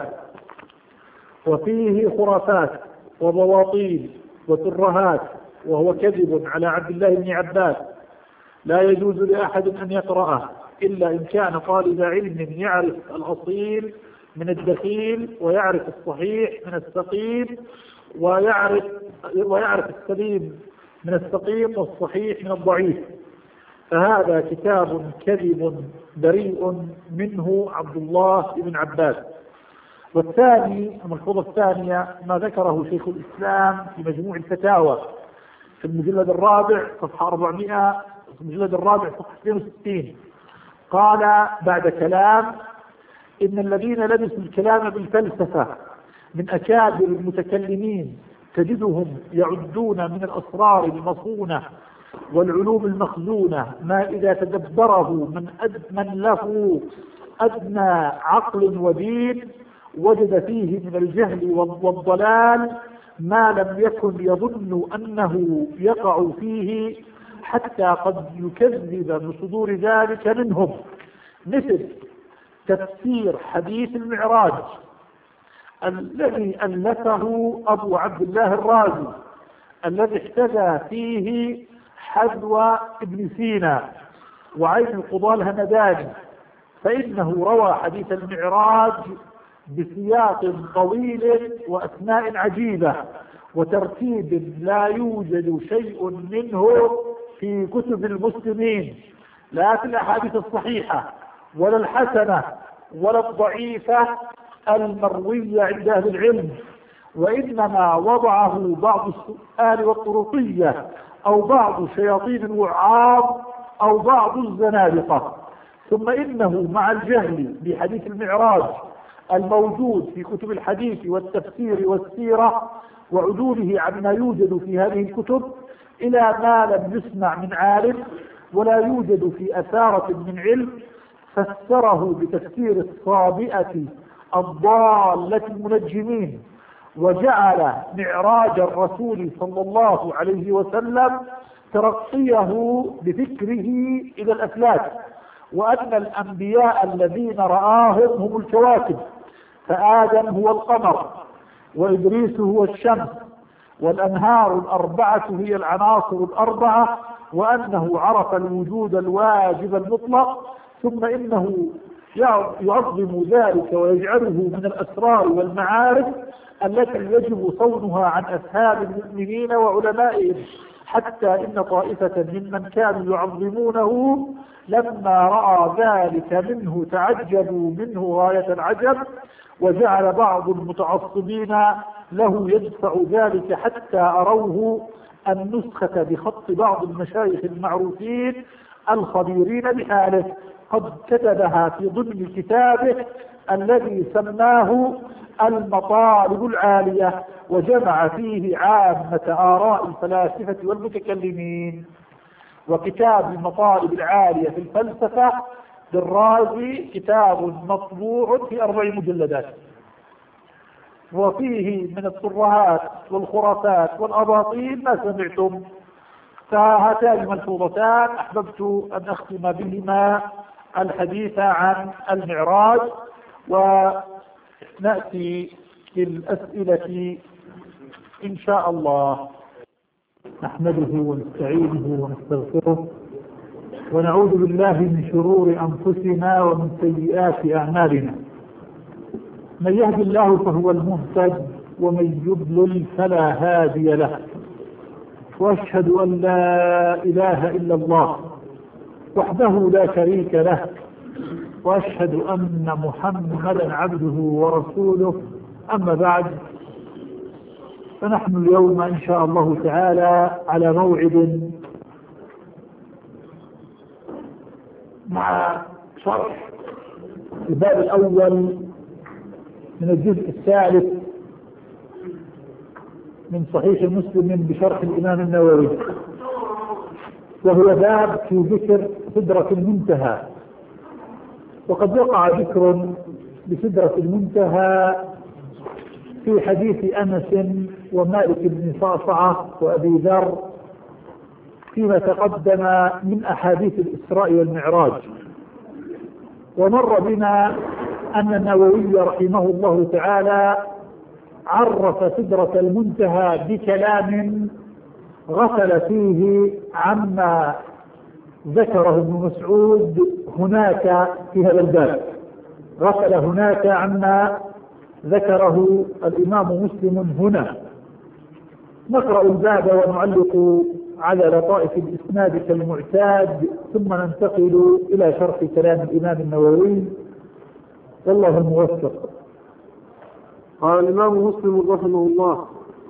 وفيه خرافات وبواطيل وترهات، وهو كذب على عبد الله بن عباس لا يجوز لأحد أن يقرأه إلا إن كان طالب علم يعرف الأصيل من الدخيل ويعرف الصحيح من السقيم ويعرف ويعرف السليم من السقيم والصحيح من الضعيف. فهذا كتاب كذب بريء منه عبد الله بن عباس. والثاني الملحوظة الثانية ما ذكره شيخ الإسلام في مجموع الفتاوى في المجلد الرابع صفحة أربعمائة، في المجلد الرابع صفحة اثنين وستين، قال بعد كلام: إن الذين لبسوا الكلام بالفلسفة من أكابر المتكلمين تجدهم يعدون من الأسرار المصونة والعلوم المخزونة ما إذا تدبره من, أد من له أدنى عقل ودين وجد فيه من الجهل والضلال ما لم يكن يظن أنه يقع فيه، حتى قد يكذب بصدور ذلك منهم، مثل تفسير حديث المعراج الذي ألفه أبو عبد الله الرازي الذي احتذى فيه حذو ابن سينا وعين القضاة الهمداني، فإنه روى حديث المعراج بسياق طويل وأسماء عجيبة وترتيب لا يوجد شيء منه في كتب المسلمين، لا في الأحاديث الصحيحة ولا الحسنة ولا الضعيفة المروية عند أهل العلم، وإنما وضعه بعض السؤال والطرقية أو بعض شياطين الوعاظ أو بعض الزنادقة. ثم إنه مع الجهل بحديث المعراج الموجود في كتب الحديث والتفسير والسيرة وعدوله عما يوجد في هذه الكتب إلى ما لم يسمع من عالم ولا يوجد في أثارة من علم فسره بتفسير الصابئة الضالة المنجمين، وجعل معراج الرسول صلى الله عليه وسلم ترقيه بفكره إلى الأفلاك، وأن الأنبياء الذين رآهم هم الكواكب، فآدم هو القمر، وإدريس هو الشمس، والأنهار الأربعة هي العناصر الأربعة، وأنه عرف الوجود الواجب المطلق، ثم إنه يعظم ذلك ويجعله من الأسرار والمعارف التي يجب صونها عن أفهام المؤمنين وعلمائهم، حتى إن طائفة ممن كانوا يعظمونه لما رأى ذلك منه تعجبوا منه غاية العجب، وجعل بعض المتعصبين له يدفع ذلك حتى أروه النسخة بخط بعض المشايخ المعروفين الخبيرين بحاله، قد كتبها في ضمن كتابه الذي سماه المطالب العالية، وجمع فيه عامة آراء الفلاسفة والمتكلمين. وكتاب المطالب العالية في الفلسفة للرازي كتاب مطبوع في أربع مجلدات، وفيه من الترهات والخرافات والأباطيل ما سمعتم. فهاتان الملحوظتان أحببت أن أختم بهما الحديث عن المعراج، ونأتي للأسئلة إن شاء الله. نحمده ونستعينه ونستغفره ونعوذ بالله من شرور أنفسنا ومن سيئات أعمالنا، من يهد الله فهو المهتد ومن يضلل فلا هادي له، وأشهد أن لا إله إلا الله وحده لا شريك له، وأشهد أن محمدا عبده ورسوله. أما بعد، فنحن اليوم إن شاء الله تعالى على موعد مع شرح الباب الأول من الجزء الثالث من صحيح مسلم بشرح الإمام النووي، وهو باب في ذكر سدرة المنتهى. وقد وقع ذكر بسدرة المنتهى في حديث أنس ومالك بن صعصعة وأبي ذر فيما تقدم من أحاديث الإسراء والمعراج. ومر بنا أن النووي رحمه الله تعالى عرف سدرة المنتهى بكلام غفل فيه عما ذكره ابن مسعود هناك في هذا الباب، غفل هناك عما ذكره الإمام مسلم هنا. نقرأ الباب ونعلق على لطائف الإسناد كالمعتاد، ثم ننتقل إلى شرح كلام الإمام النووي، والله الموفق. قال الإمام مسلم رحمه الله: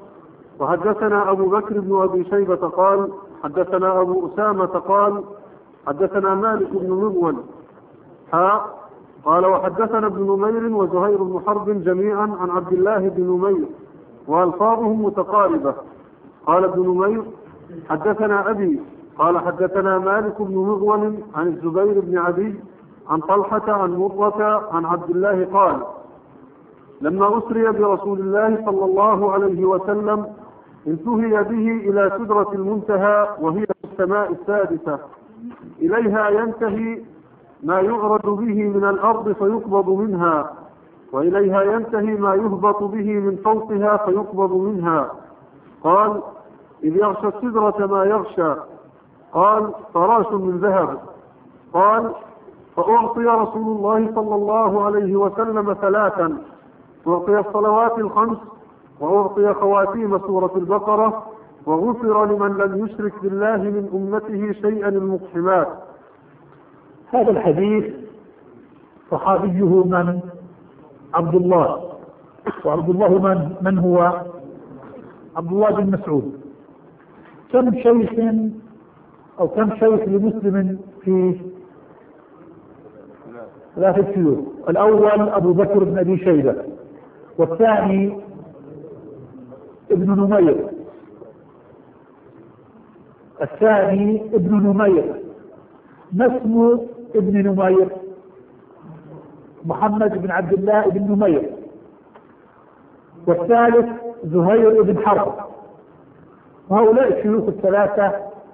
وحدثنا أبو بكر بن أبي شيبة قال حدثنا أبو أسامة قال حدثنا مالك بن مغول ها قال وحدثنا ابن نمير وزهير بن حرب جميعا عن عبد الله بن نمير وألفاظهم متقاربة. قال ابن نمير: حدثنا أبي قال حدثنا مالك بن مغول عن الزبير بن عدي عن طلحة عن مرة عن عبد الله قال: لما أسري برسول الله صلى الله عليه وسلم انتهي به إلى سدرة المنتهى، وهي السماء السادسة، إليها ينتهي ما يعرج به من الأرض فيقبض منها، وإليها ينتهي ما يهبط به من فوقها فيقبض منها. قال: إذ يغشى السدرة ما يغشى. قال: فراش من ذهب. قال: فأعطي رسول الله صلى الله عليه وسلم ثلاثا: أعطي الصلوات الخمس، وأعطي خواتيم سورة البقرة، وغفر لمن لم يشرك بالله من أمته شيئا المقحمات. هذا الحديث صحابيه من؟ عبد الله. وعبد الله من, من هو؟ عبد الله بن مسعود. كم شيخ أو كم شيخ لمسلم فيه؟ ثلاثة شيوخ. الأول أبو بكر بن أبي شيبة، والثاني ابن نمير، الثاني ابن نمير. ما اسم ابن نمير؟ محمد بن عبد الله بن نمير. والثالث زهير بن حرب. وهؤلاء الشيوخ الثلاثة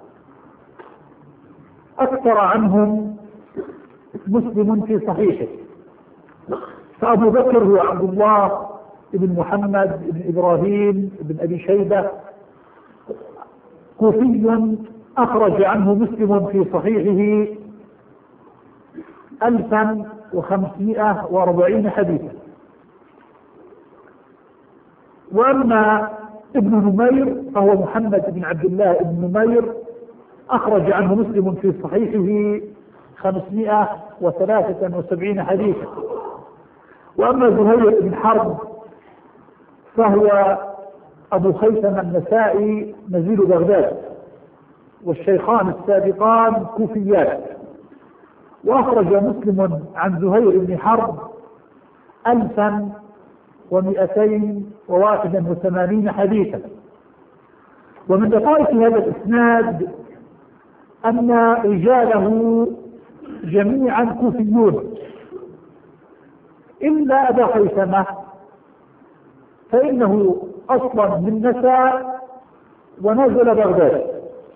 أكثر عنهم مسلم في صحيحه. فأبو بكر هو عبد الله بن محمد بن إبراهيم بن أبي شيبة، كوفي، أخرج عنه مسلم في صحيحه ألفا وخمسمائة وأربعين حديثا. وأما ابن نمير فهو محمد بن عبد الله بن نمير، أخرج عنه مسلم في صحيحه خمسمائة وثلاثة وسبعين حديثا. وأما زهير بن حرب فهو أبو خيثم النسائي نزيل بغداد، والشيخان السابقان كوفيات. وأخرج مسلم عن زهير بن حرب ألفا ومئتين وواحدا وثمانين حديثا. ومن لطائف هذا الإسناد أن رجاله جميعا كوفيون إلا أبا خيثمة، فإنه أصلا من نسا ونزل بغداد.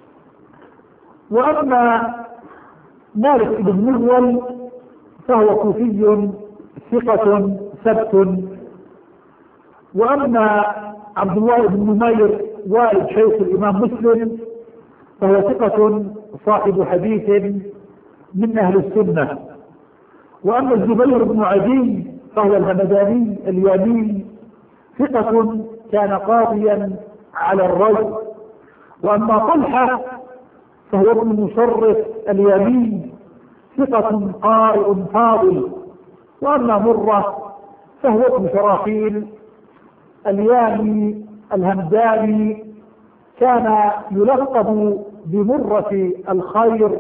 وأما مالك بن مغول فهو كوفي ثقة ثبت. وأما عبد الله بن نمير والد شيخ الإمام مسلم فهو ثقة صاحب حديث من أهل السنة. وأما الزبير بن عدي فهو الهمداني اليمين، ثقة كان قاضيا على الرجل. وأما طلحة فهو ابن مشرف اليمين، ثقة قارئ فاضل. وأما مرة فهو ابن شراحيل اليامي الهمداني، كان يلقب بمرة الخير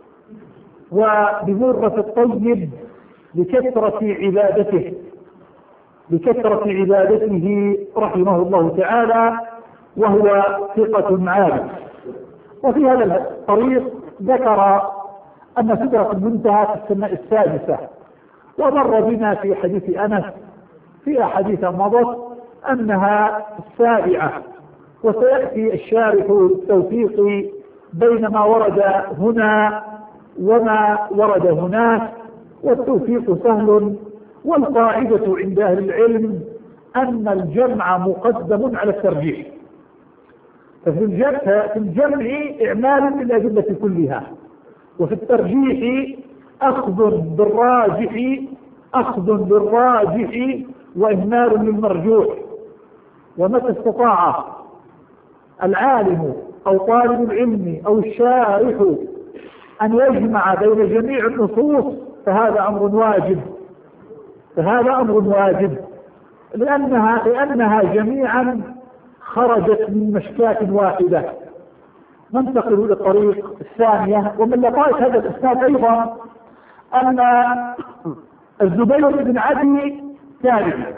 وبمرة الطيب لكثرة عبادته بكثرة عبادته رحمه الله تعالى، وهو ثقة عابد. وفي هذا الطريق ذكر أن سدرة المنتهى في السماء السادسة، ومر بنا في حديث أنس في أحاديث مضت أنها السابعة. وسيأتي الشارح التوفيق بين ما ورد هنا وما ورد هناك، والتوفيق سهل. والقاعدة عند أهل العلم أن الجمع مقدم على الترجيح، ففي الجمع إعمال بالأدلة كلها، وفي الترجيح أخذ بالراجح أخذ بالراجح وإهمال للمرجوح. ومتى استطاع العالم أو طالب العلم أو الشارح أن يجمع بين جميع النصوص فهذا أمر واجب فهذا أمر واجب لأنها, لأنها جميعا خرجت من مشكاة واحدة. ننتقل إلى الطريق الثانية. ومن لطائف هذا الإسناد أيضا أن الزبير بن عدي تابعي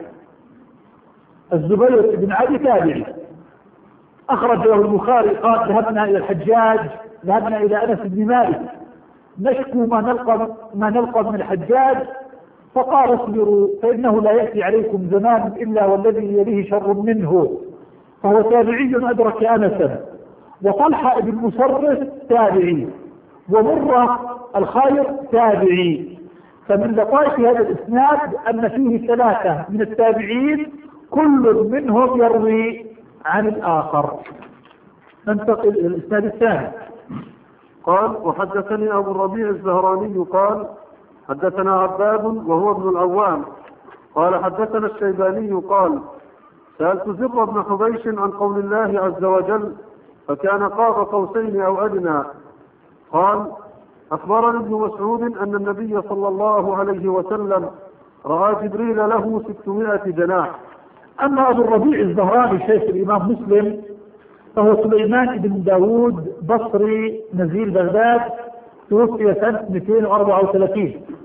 الزبير بن عدي تابعي أخرج له البخاري قال: ذهبنا إلى الحجاج ذهبنا إلى أنس بن مالك نشكو ما نلقى ما نلقى من الحجاج، فقال: اصبروا فإنه لا يأتي عليكم زمان إلا والذي يليه شر منه. فهو تابعي أدرك أنسا. وطلحة بن مصرف تابعي، ومرة الخير تابعي. فمن لطائف هذا الإسناد أن فيه ثلاثة من التابعين كل منهم يروي عن الآخر. ننتقل إلى الإسناد الثاني. قال: وحدثني أبو الربيع الزهراني قال: حدثنا عباد وهو ابن العوام قال: حدثنا الشيباني قال: سألت زر بن حبيش عن قول الله عز وجل: فكان قاب قوسين أو أدنى. قال: أخبرني ابن مسعود أن النبي صلى الله عليه وسلم رأى جبريل له ستمائة جناح. أما أبو الربيع الزهراني شيخ الإمام مسلم فهو سليمان بن داود بصري نزيل بغداد، توفي سنة اثنين وأربعة وثلاثين.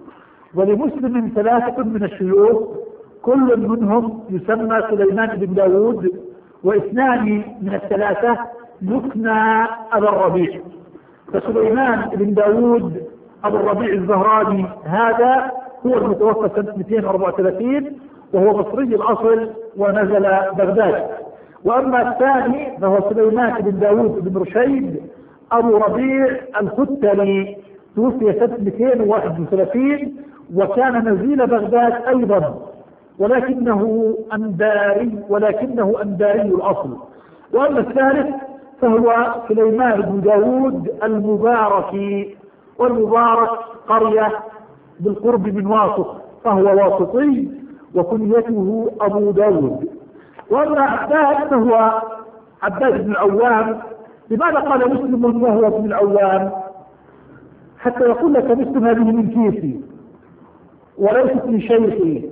ولمسلم ثلاثة من الشيوخ كل منهم يسمى سليمان بن داود، واثنان من الثلاثة يكنى أبا الربيع. فسليمان بن داود أبو الربيع الزهراني هذا هو المتوفى سنة مئتين وأربعة وثلاثين وهو مصري الأصل ونزل بغداد. وأما الثاني فهو سليمان بن داود بن رشيد أبو ربيع الختلي، توفي سنة مئتين وواحد وثلاثين وكان نزيل بغداد أيضا، ولكنه أنداري ولكنه أنداري الأصل. وأما الثالث فهو سليمان بن داود المباركي، والمبارك قرية بالقرب من واسط، فهو واسطي وكنيته أبو داود. وأما عباد فهو عباد بن العوام. لماذا قال مسلم وهو ابن العوام؟ حتى يقول لك مسلم هذه من كيسي وليست من شيخي.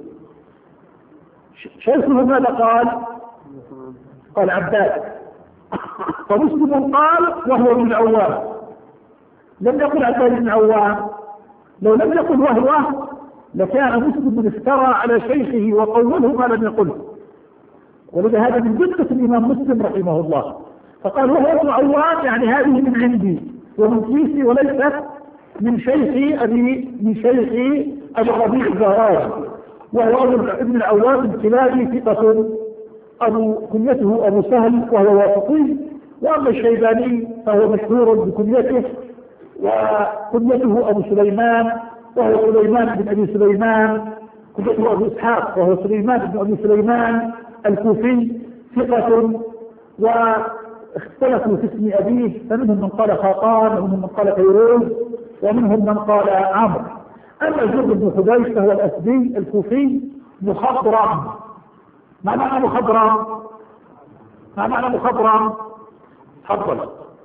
شيخه ماذا قال؟ قال عباد. فمسلم قال وهو ابن العوام، لم يقل عباد بن العوام. لو لم يقل وهو لكان مسلم افترى على شيخه وقوله ما لم يقله، ولذا هذا من دقة الإمام مسلم رحمه الله، فقال وهو ابن العوام يعني هذه من عندي ومن كيسي وليست من شيخي أبي من شيخي أبي الربيع الزهراني، وهو ابن العوام الكلابي ثقة أبو كنيته أبو سهل وهو واسطي. وأما الشيباني فهو مشهور بكنيته وكنيته أبو سليمان وهو سليمان بن أبي سليمان، كنيته أبو إسحاق وهو سليمان بن أبي سليمان الكوفي ثقة. واختلفوا في اسم أبيه، فمنهم من قال خاقان ومنهم من قال فيروز ومنهم من قال عمرو. أما زر بن حبيش فهو الأسدي الكوفي مخضرم. ما معنى مخضرم؟ ما معنى مخضرم؟ تفضل.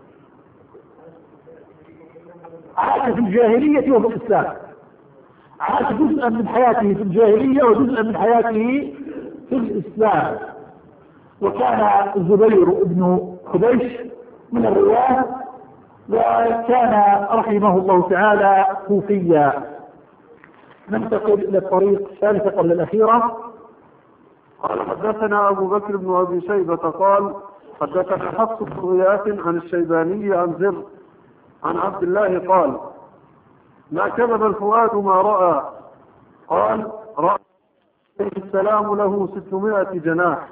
عاش في الجاهلية وفي الإسلام، عاش جزءا من حياته في الجاهلية وجزءا من حياته في الإسلام. وكان الزبير بن حبيش من الرواة، وكان رحمه الله تعالى كوفيا. ننتقل إلى الطريق الثالثة قبل الأخيرة. قال حدثنا أبو بكر بن أبي شيبة قال حدثنا حفص بن غياث عن الشيباني عن زر عن عبد الله قال ما كذب الفؤاد ما رأى. قال رأى السلام له ستمائة جناح.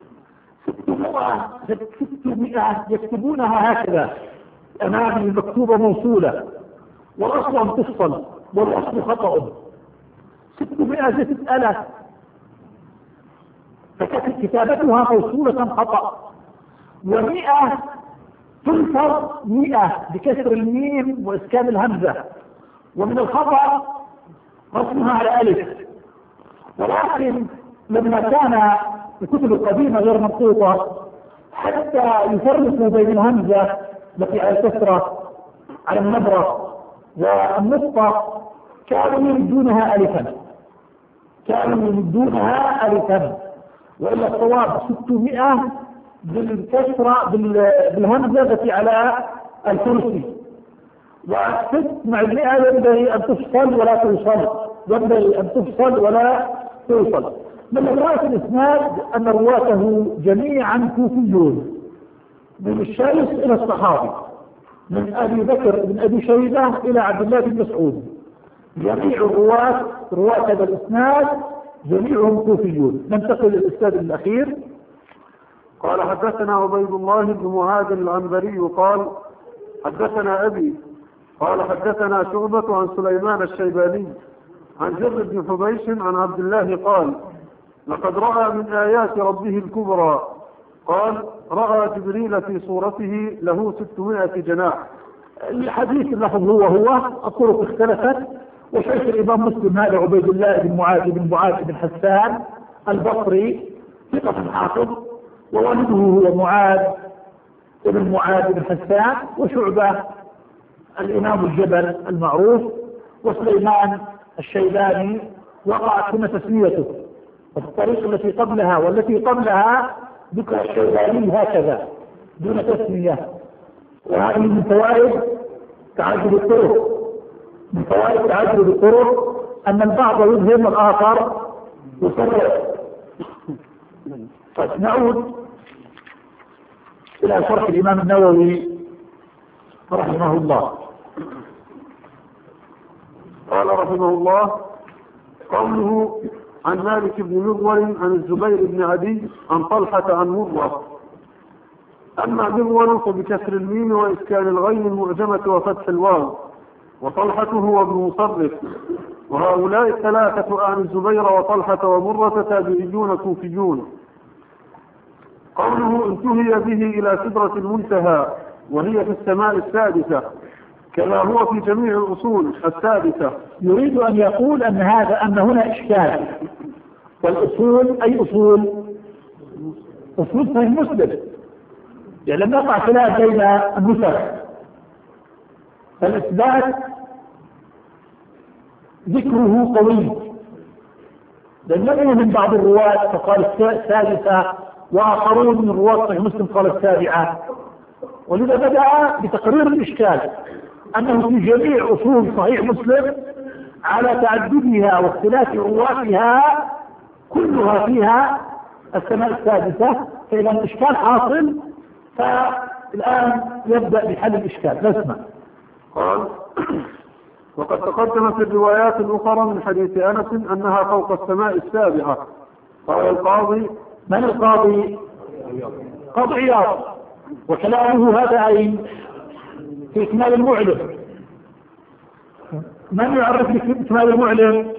ستمائة يكتبونها هكذا أمامي المكتوبة موصولة، والأصل أن تفصل والأصل خطأ. ستمائة ستة آلاف فكتابتها موصولة خطأ، ومئة تنكر مئة بكسر الميم وإسكان الهمزة، ومن الخطأ رسمها على ألف. ولكن لما كان الكتب القديمة غير منطوقة حتى يفرقوا بين الهمزة التي على الكسرة على النبرة والنطقة كانوا يمدونها ألفا، كانوا يمدونها ألفا، وإلا الصواب ستمائة بالكسرة بالهمزة التي على الكرسي. والست مع المئة ينبغي أن تفصل ولا توصل، ينبغي أن تفصل ولا توصل. من رواية الإسناد أن رواته جميعا كوفيون، من الشايس إلى الصحابي، من أبي بكر بن أبي شيبة إلى عبد الله بن مسعود، جميع الرواة رواة هذا الإسناد جميعهم كوفيون. ننتقل للإسناد الأخير. قال حدثنا عبيد الله بن معاذ العنبري قال حدثنا أبي قال حدثنا شعبة عن سليمان الشيباني عن جر بن حبيش عن عبد الله قال لقد رأى من آيات ربه الكبرى. قال رأى جبريل في صورته له ستمائة جناح. الحديث اللفظ هو هو، الطرق اختلفت. وشيخ الإمام مسلم هذا عبيد الله بن معاذ بن معاذ بن حسان البصري ثقة حافظ، ووالده هو معاذ بن معاذ بن حسان، وشعبة الإمام الجبل المعروف، وسليمان الشيباني وقعت هنا تسميته. وفي الطريق التي قبلها والتي قبلها ذكر الشيباني هكذا دون تسمية. وهذه من فوائد تعدد الطرق، من فوائد تعدد الطرق أن البعض يظهر والآخر يصرح. طيب نعود إلى شرح الإمام النووي رحمه الله. قال رحمه الله: قوله عن مالك بن مغول عن الزبير بن عدي عن طلحة عن مرة. أما مغول فبكسر الميم وإسكان الغين المعجمة وفتح الواو، وطلحة هو ابن مصرف. وهؤلاء الثلاثة عن الزبير وطلحة ومرة تابعيون كوفيون. قوله انتهي به إلى سدرة المنتهى وهي في السماء السادسة كما هو في جميع الأصول السادسة. يريد أن يقول أن هذا أن هنا إشكال، والأصول أي أصول؟ أصول صحيح مسلم، يعني لم يقع خلاف بين النسخ. فالإثبات ذكره قوي، لأنه من بعض الرواة فقال السادسة، وآخرون من رواة صحيح مسلم قال السابعة. ولذا بدأ بتقرير الإشكال أنه في جميع أصول صحيح مسلم على تعددها واختلاف رواتها كلها فيها السماء السادسة، فإذا الإشكال حاصل. فالآن يبدأ بحل الإشكال. نسمع. قال: وقد تقدم في الروايات الأخرى من حديث أنس أنها فوق السماء السابعة. قال القاضي: من القاضي؟ قاضي عياض، وكلامه هذا أي في إكمال المعلم. من يعرف لك إكمال المعلم؟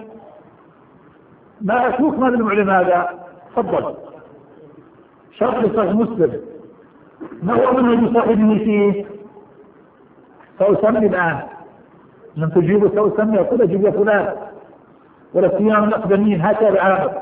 ما شو إكمال المعلم هذا؟ تفضل. شرح لصحيح مسلم. ما هو منهج صاحبه فيه؟ سأسمي الآن، لم تجيبوا سأسمي أقول أجيب يا فلان، ولا سيام الأقدمين هكذا العامل.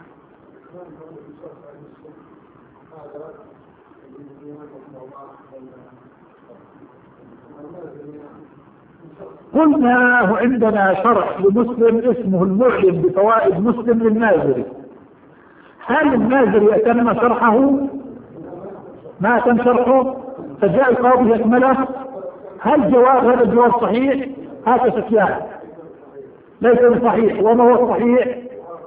قلنا عندنا شرح لمسلم اسمه المعلم بفوائد مسلم للمازري. هل المازري أتم شرحه؟ ما أتم شرحه، فجاء القاضي يكمله. هل جواب هذا الجواب صحيح؟ هذا سفيان ليس بصحيح. وما هو الصحيح؟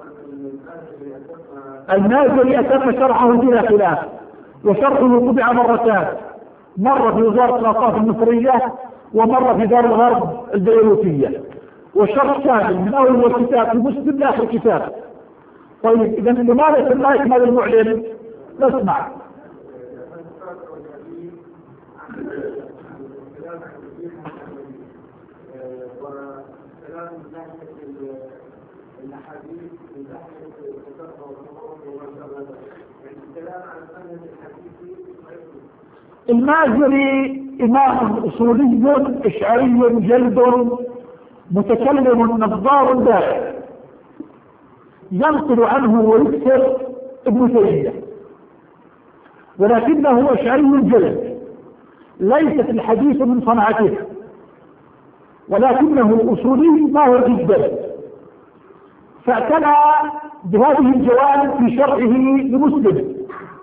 المازري أتم شرحه بلا خلاف، وشرحه طبع مرتان، مرة في وزارة الأوقاف المصرية ومرة في دار الغرب البيروتية، والشرح كامل من أول الكتاب في مسلم لآخر الكتاب. طيب إذا لماذا سماه إكمال المعلم؟ نسمع. المازري إمام أصولي إشعري جلد متكلم نظار داخل، ينقل عنه ويكثر ابن تيمية، ولكنه أشعري جلد ليست الحديث من صنعته، ولكنه أصولي ماهر جدا، فاعتنى بهذه الجوانب في شرحه لمسلم،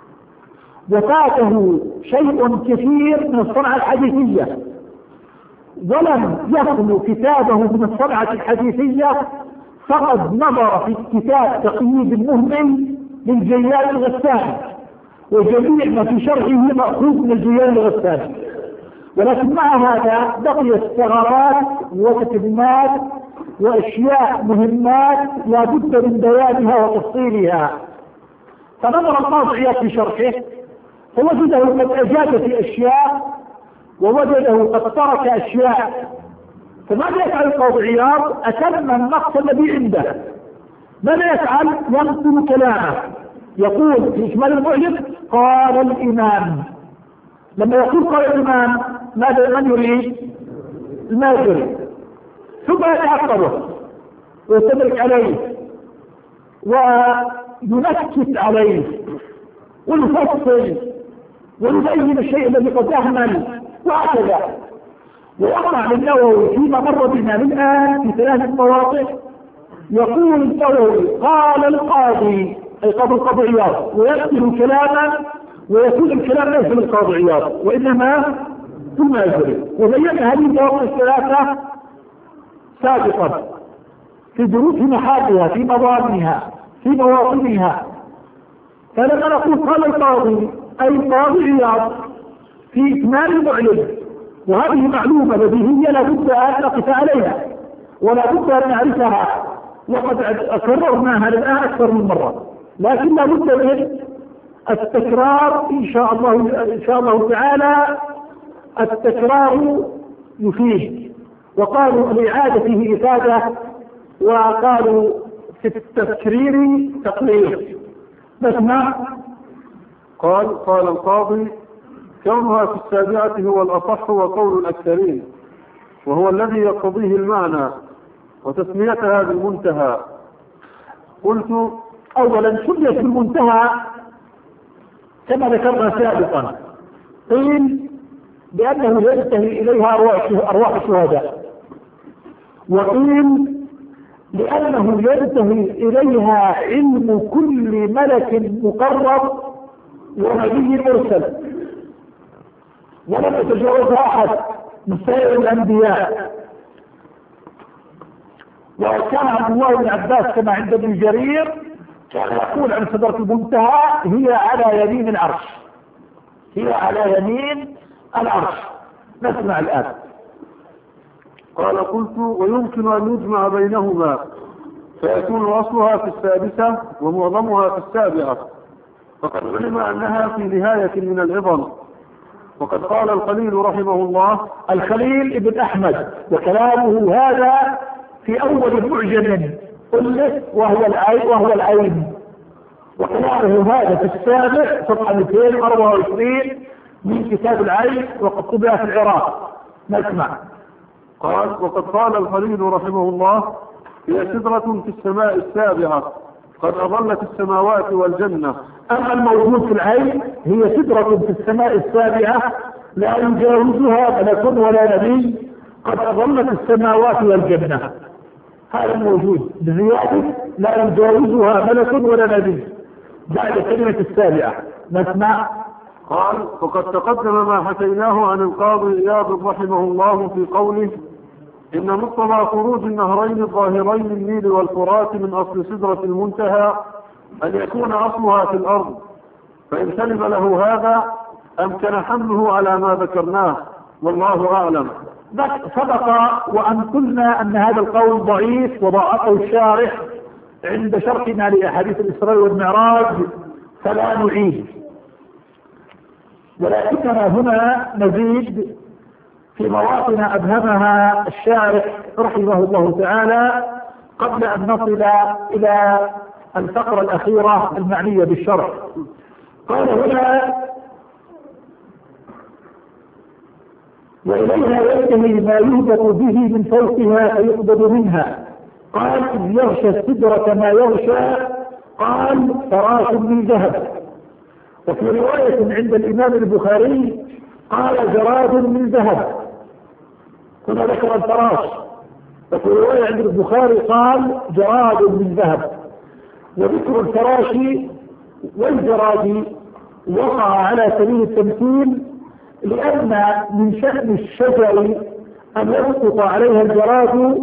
وفاته شيء كثير من الصنعة الحديثية، ولم يخلو كتابه من الصنعة الحديثية، فقد نظر في كتاب تقييد المهمل للجيال الغساني، وجميع ما في شرحه مأخوذ من الجيال الغساني، ولكن مع هذا بقيت ثغرات وتكلمات وأشياء مهمات لا بد من بيانها وتفصيلها. فنظر القاضي عياض في شرحه فوجده قد أجاد في أشياء ووجده قد ترك أشياء. فماذا يفعل القاضي عياض؟ أتم النقص الذي عنده. ماذا يفعل؟ ينقل كلامه، يقول في إكمال المعلم قال الإمام. لما يقول قال الإمام ماذا من يريد؟ المازري. ثم يتعقبه ويستدرك عليه وينكت عليه ويفصل ويبين الشيء الذي قد أهمل وهكذا. ووقع للنووي فيما مر بنا الآن في ثلاثة مواقع يقول النووي قال القاضي، أي قاضي القاضي عياض، ويكتب كلاما ويكون الكلام ليس للقاضي عياض وإنما المازري. وبين هذه المواقع الثلاثة سابقا. في دروس محاضرها، في مضامنها، في مواطنها. فلما نقول قال القاضي أي القاضي عياض في إكمال المعلم، وهذه معلومة بديهية لا بد أن نقف عليها ولا بد أن نعرفها، وقد كررناها الآن أكثر من مرة، لكن لا بد من التكرار إن شاء الله. إن شاء الله تعالى التكرار يفيد، وقالوا لإعادته إفادة، وقالوا في التكرير تقرير. نسمع. قال قال القاضي: كونها في السابعة هو الأصح وقول الأكثرين، وهو الذي يقتضيه المعنى، وتسميتها بالمنتهى. قلت: أولا سميت بالمنتهى كما ذكرنا سابقا، قيل بأنه ينتهي إليها أرواح الشهداء، وقيل لأنه ينتهي إليها علم كل ملك مقرب ونبي مرسل، ولم يتجاوزها أحد من سائر الأنبياء. وكان عبد الله بن عباس كما عند ابن جرير كان يقول عن سدرة المنتهى: هي على يمين العرش، هي على يمين العرش. نسمع الآن. قال: قلت: ويمكن أن يجمع بينهما فيكون أصلها في السادسة ومعظمها في السابعة، فقد علم أنها في نهاية من العظم. وقد قال الخليل رحمه الله، الخليل ابن أحمد، وكلامه هذا في أول معجم قلت وهو العين وهو العين وكلامه هذا في السابع صفحة مئتين وأربعة وعشرين من كتاب العين، وقد طبع في العراق. نسمع. قال: وقد قال الخليل رحمه الله: هي سدرة في السماء السابعة قد أظلت السماوات والجنة. أما الموجود في العين هي سدرة في السماء السابعة لا يجاوزها ملك ولا نبي قد أظلت السماوات والجنة. هذا الموجود بزيادة لا يجاوزها ملك ولا نبي بعد كلمة السابعة. نسمع. قال: وقد تقدم ما حكيناه عن القاضي إياض رحمه الله في قوله: إن مقتضى خروج النهرين الظاهرين النيل والفرات من أصل سدرة المنتهى أن يكون أصلها في الأرض، فإن سلم له هذا أمكن حمله على ما ذكرناه، والله أعلم. سبق وأن قلنا أن هذا القول ضعيف وضعفه الشارح عند شرحنا لأحاديث الإسراء والمعراج، فلا نعيد، ولكننا هنا نزيد في مواطن أبهمها الشارح رحمه الله تعالى قبل أن نصل إلى الفقرة الأخيرة المعنية بالشرح. قال هنا: وإليها ينتهي ما يهبط به من فوقها فيقبض منها. قال: إذ يغشى السدرة ما يغشى. قال: فراش من ذهب. وفي رواية عند الإمام البخاري قال: جراد من ذهب. هنا ذكر الفراش، وفي رواية عند البخاري قال: جراد من ذهب. وذكر الفراش والجراد وقع على سبيل التمثيل، لأن من شأن الشجر أن يسقط عليها الجراد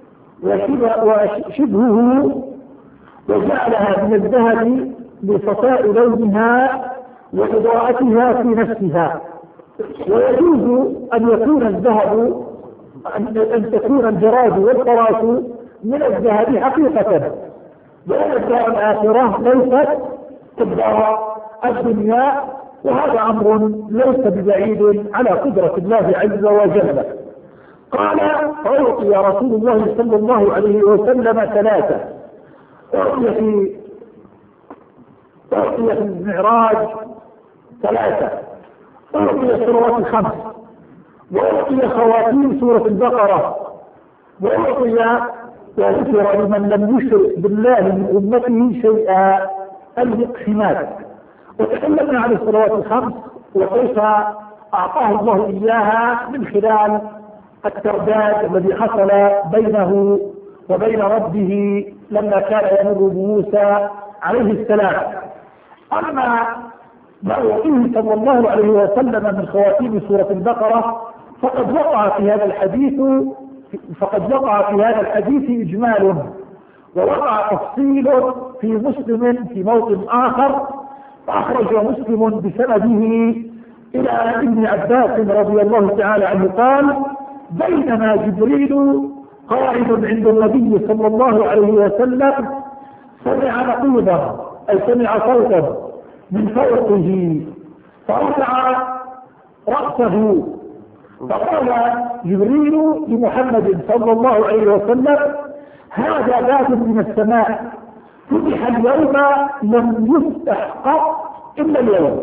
وشبهه، وجعلها من الذهب لصفاء لونها وإضاءتها في نفسها. ويجوز أن يكون الذهب أن تكون الجراد والفراش من الذهب حقيقة، لأن الدار الآخرة ليست كالدار الدنيا، وهذا أمر ليس ببعيد على قدرة الله عز وجل. قال: أعطي رسول الله صلى الله عليه وسلم ثلاثة: أعطي في أعطي في المعراج ثلاثة، أعطي الصلوات الخمس، وأعطي خواتيم سورة البقرة، وأعطي وذكر لمن لم يشرك بالله من أمته شيئا المقسمات. وتكلمنا عن الصلوات الخمس وكيف أعطاه الله إياها من خلال الترداد الذي حصل بينه وبين ربه لما كان يمر بموسى عليه السلام. أما ما أعطيه صلى الله عليه وسلم من خواتيم سورة البقرة فقد وقع في هذا الحديث فقد وقع في هذا الحديث إجمال ووقع تفصيل في مسلم في موطن آخر، فأخرج مسلم بسنده إلى ابن عباس رضي الله تعالى عنه قال: بينما جبريل قاعد عند النبي صلى الله عليه وسلم سمع نقيضا، أي سمع صوتا من فوقه، فرفع رأسه فقال جبريل لمحمد صلى الله عليه وسلم: هذا باب من السماء فتح اليوم لم يفتح قط إلا اليوم،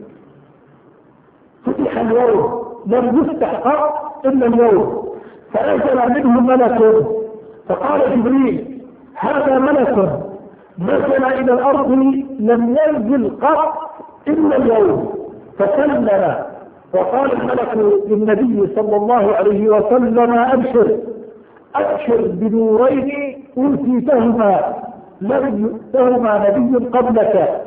فتح اليوم لم يفتح قط إلا اليوم. فنزل منه ملك فقال جبريل: هذا ملك نزل إلى الأرض لم ينزل قط إلا اليوم. فسلم وقال الملك للنبي صلى الله عليه وسلم: أبشر أبشر بنورين أوتيتهما لم يؤتهما نبي قبلك،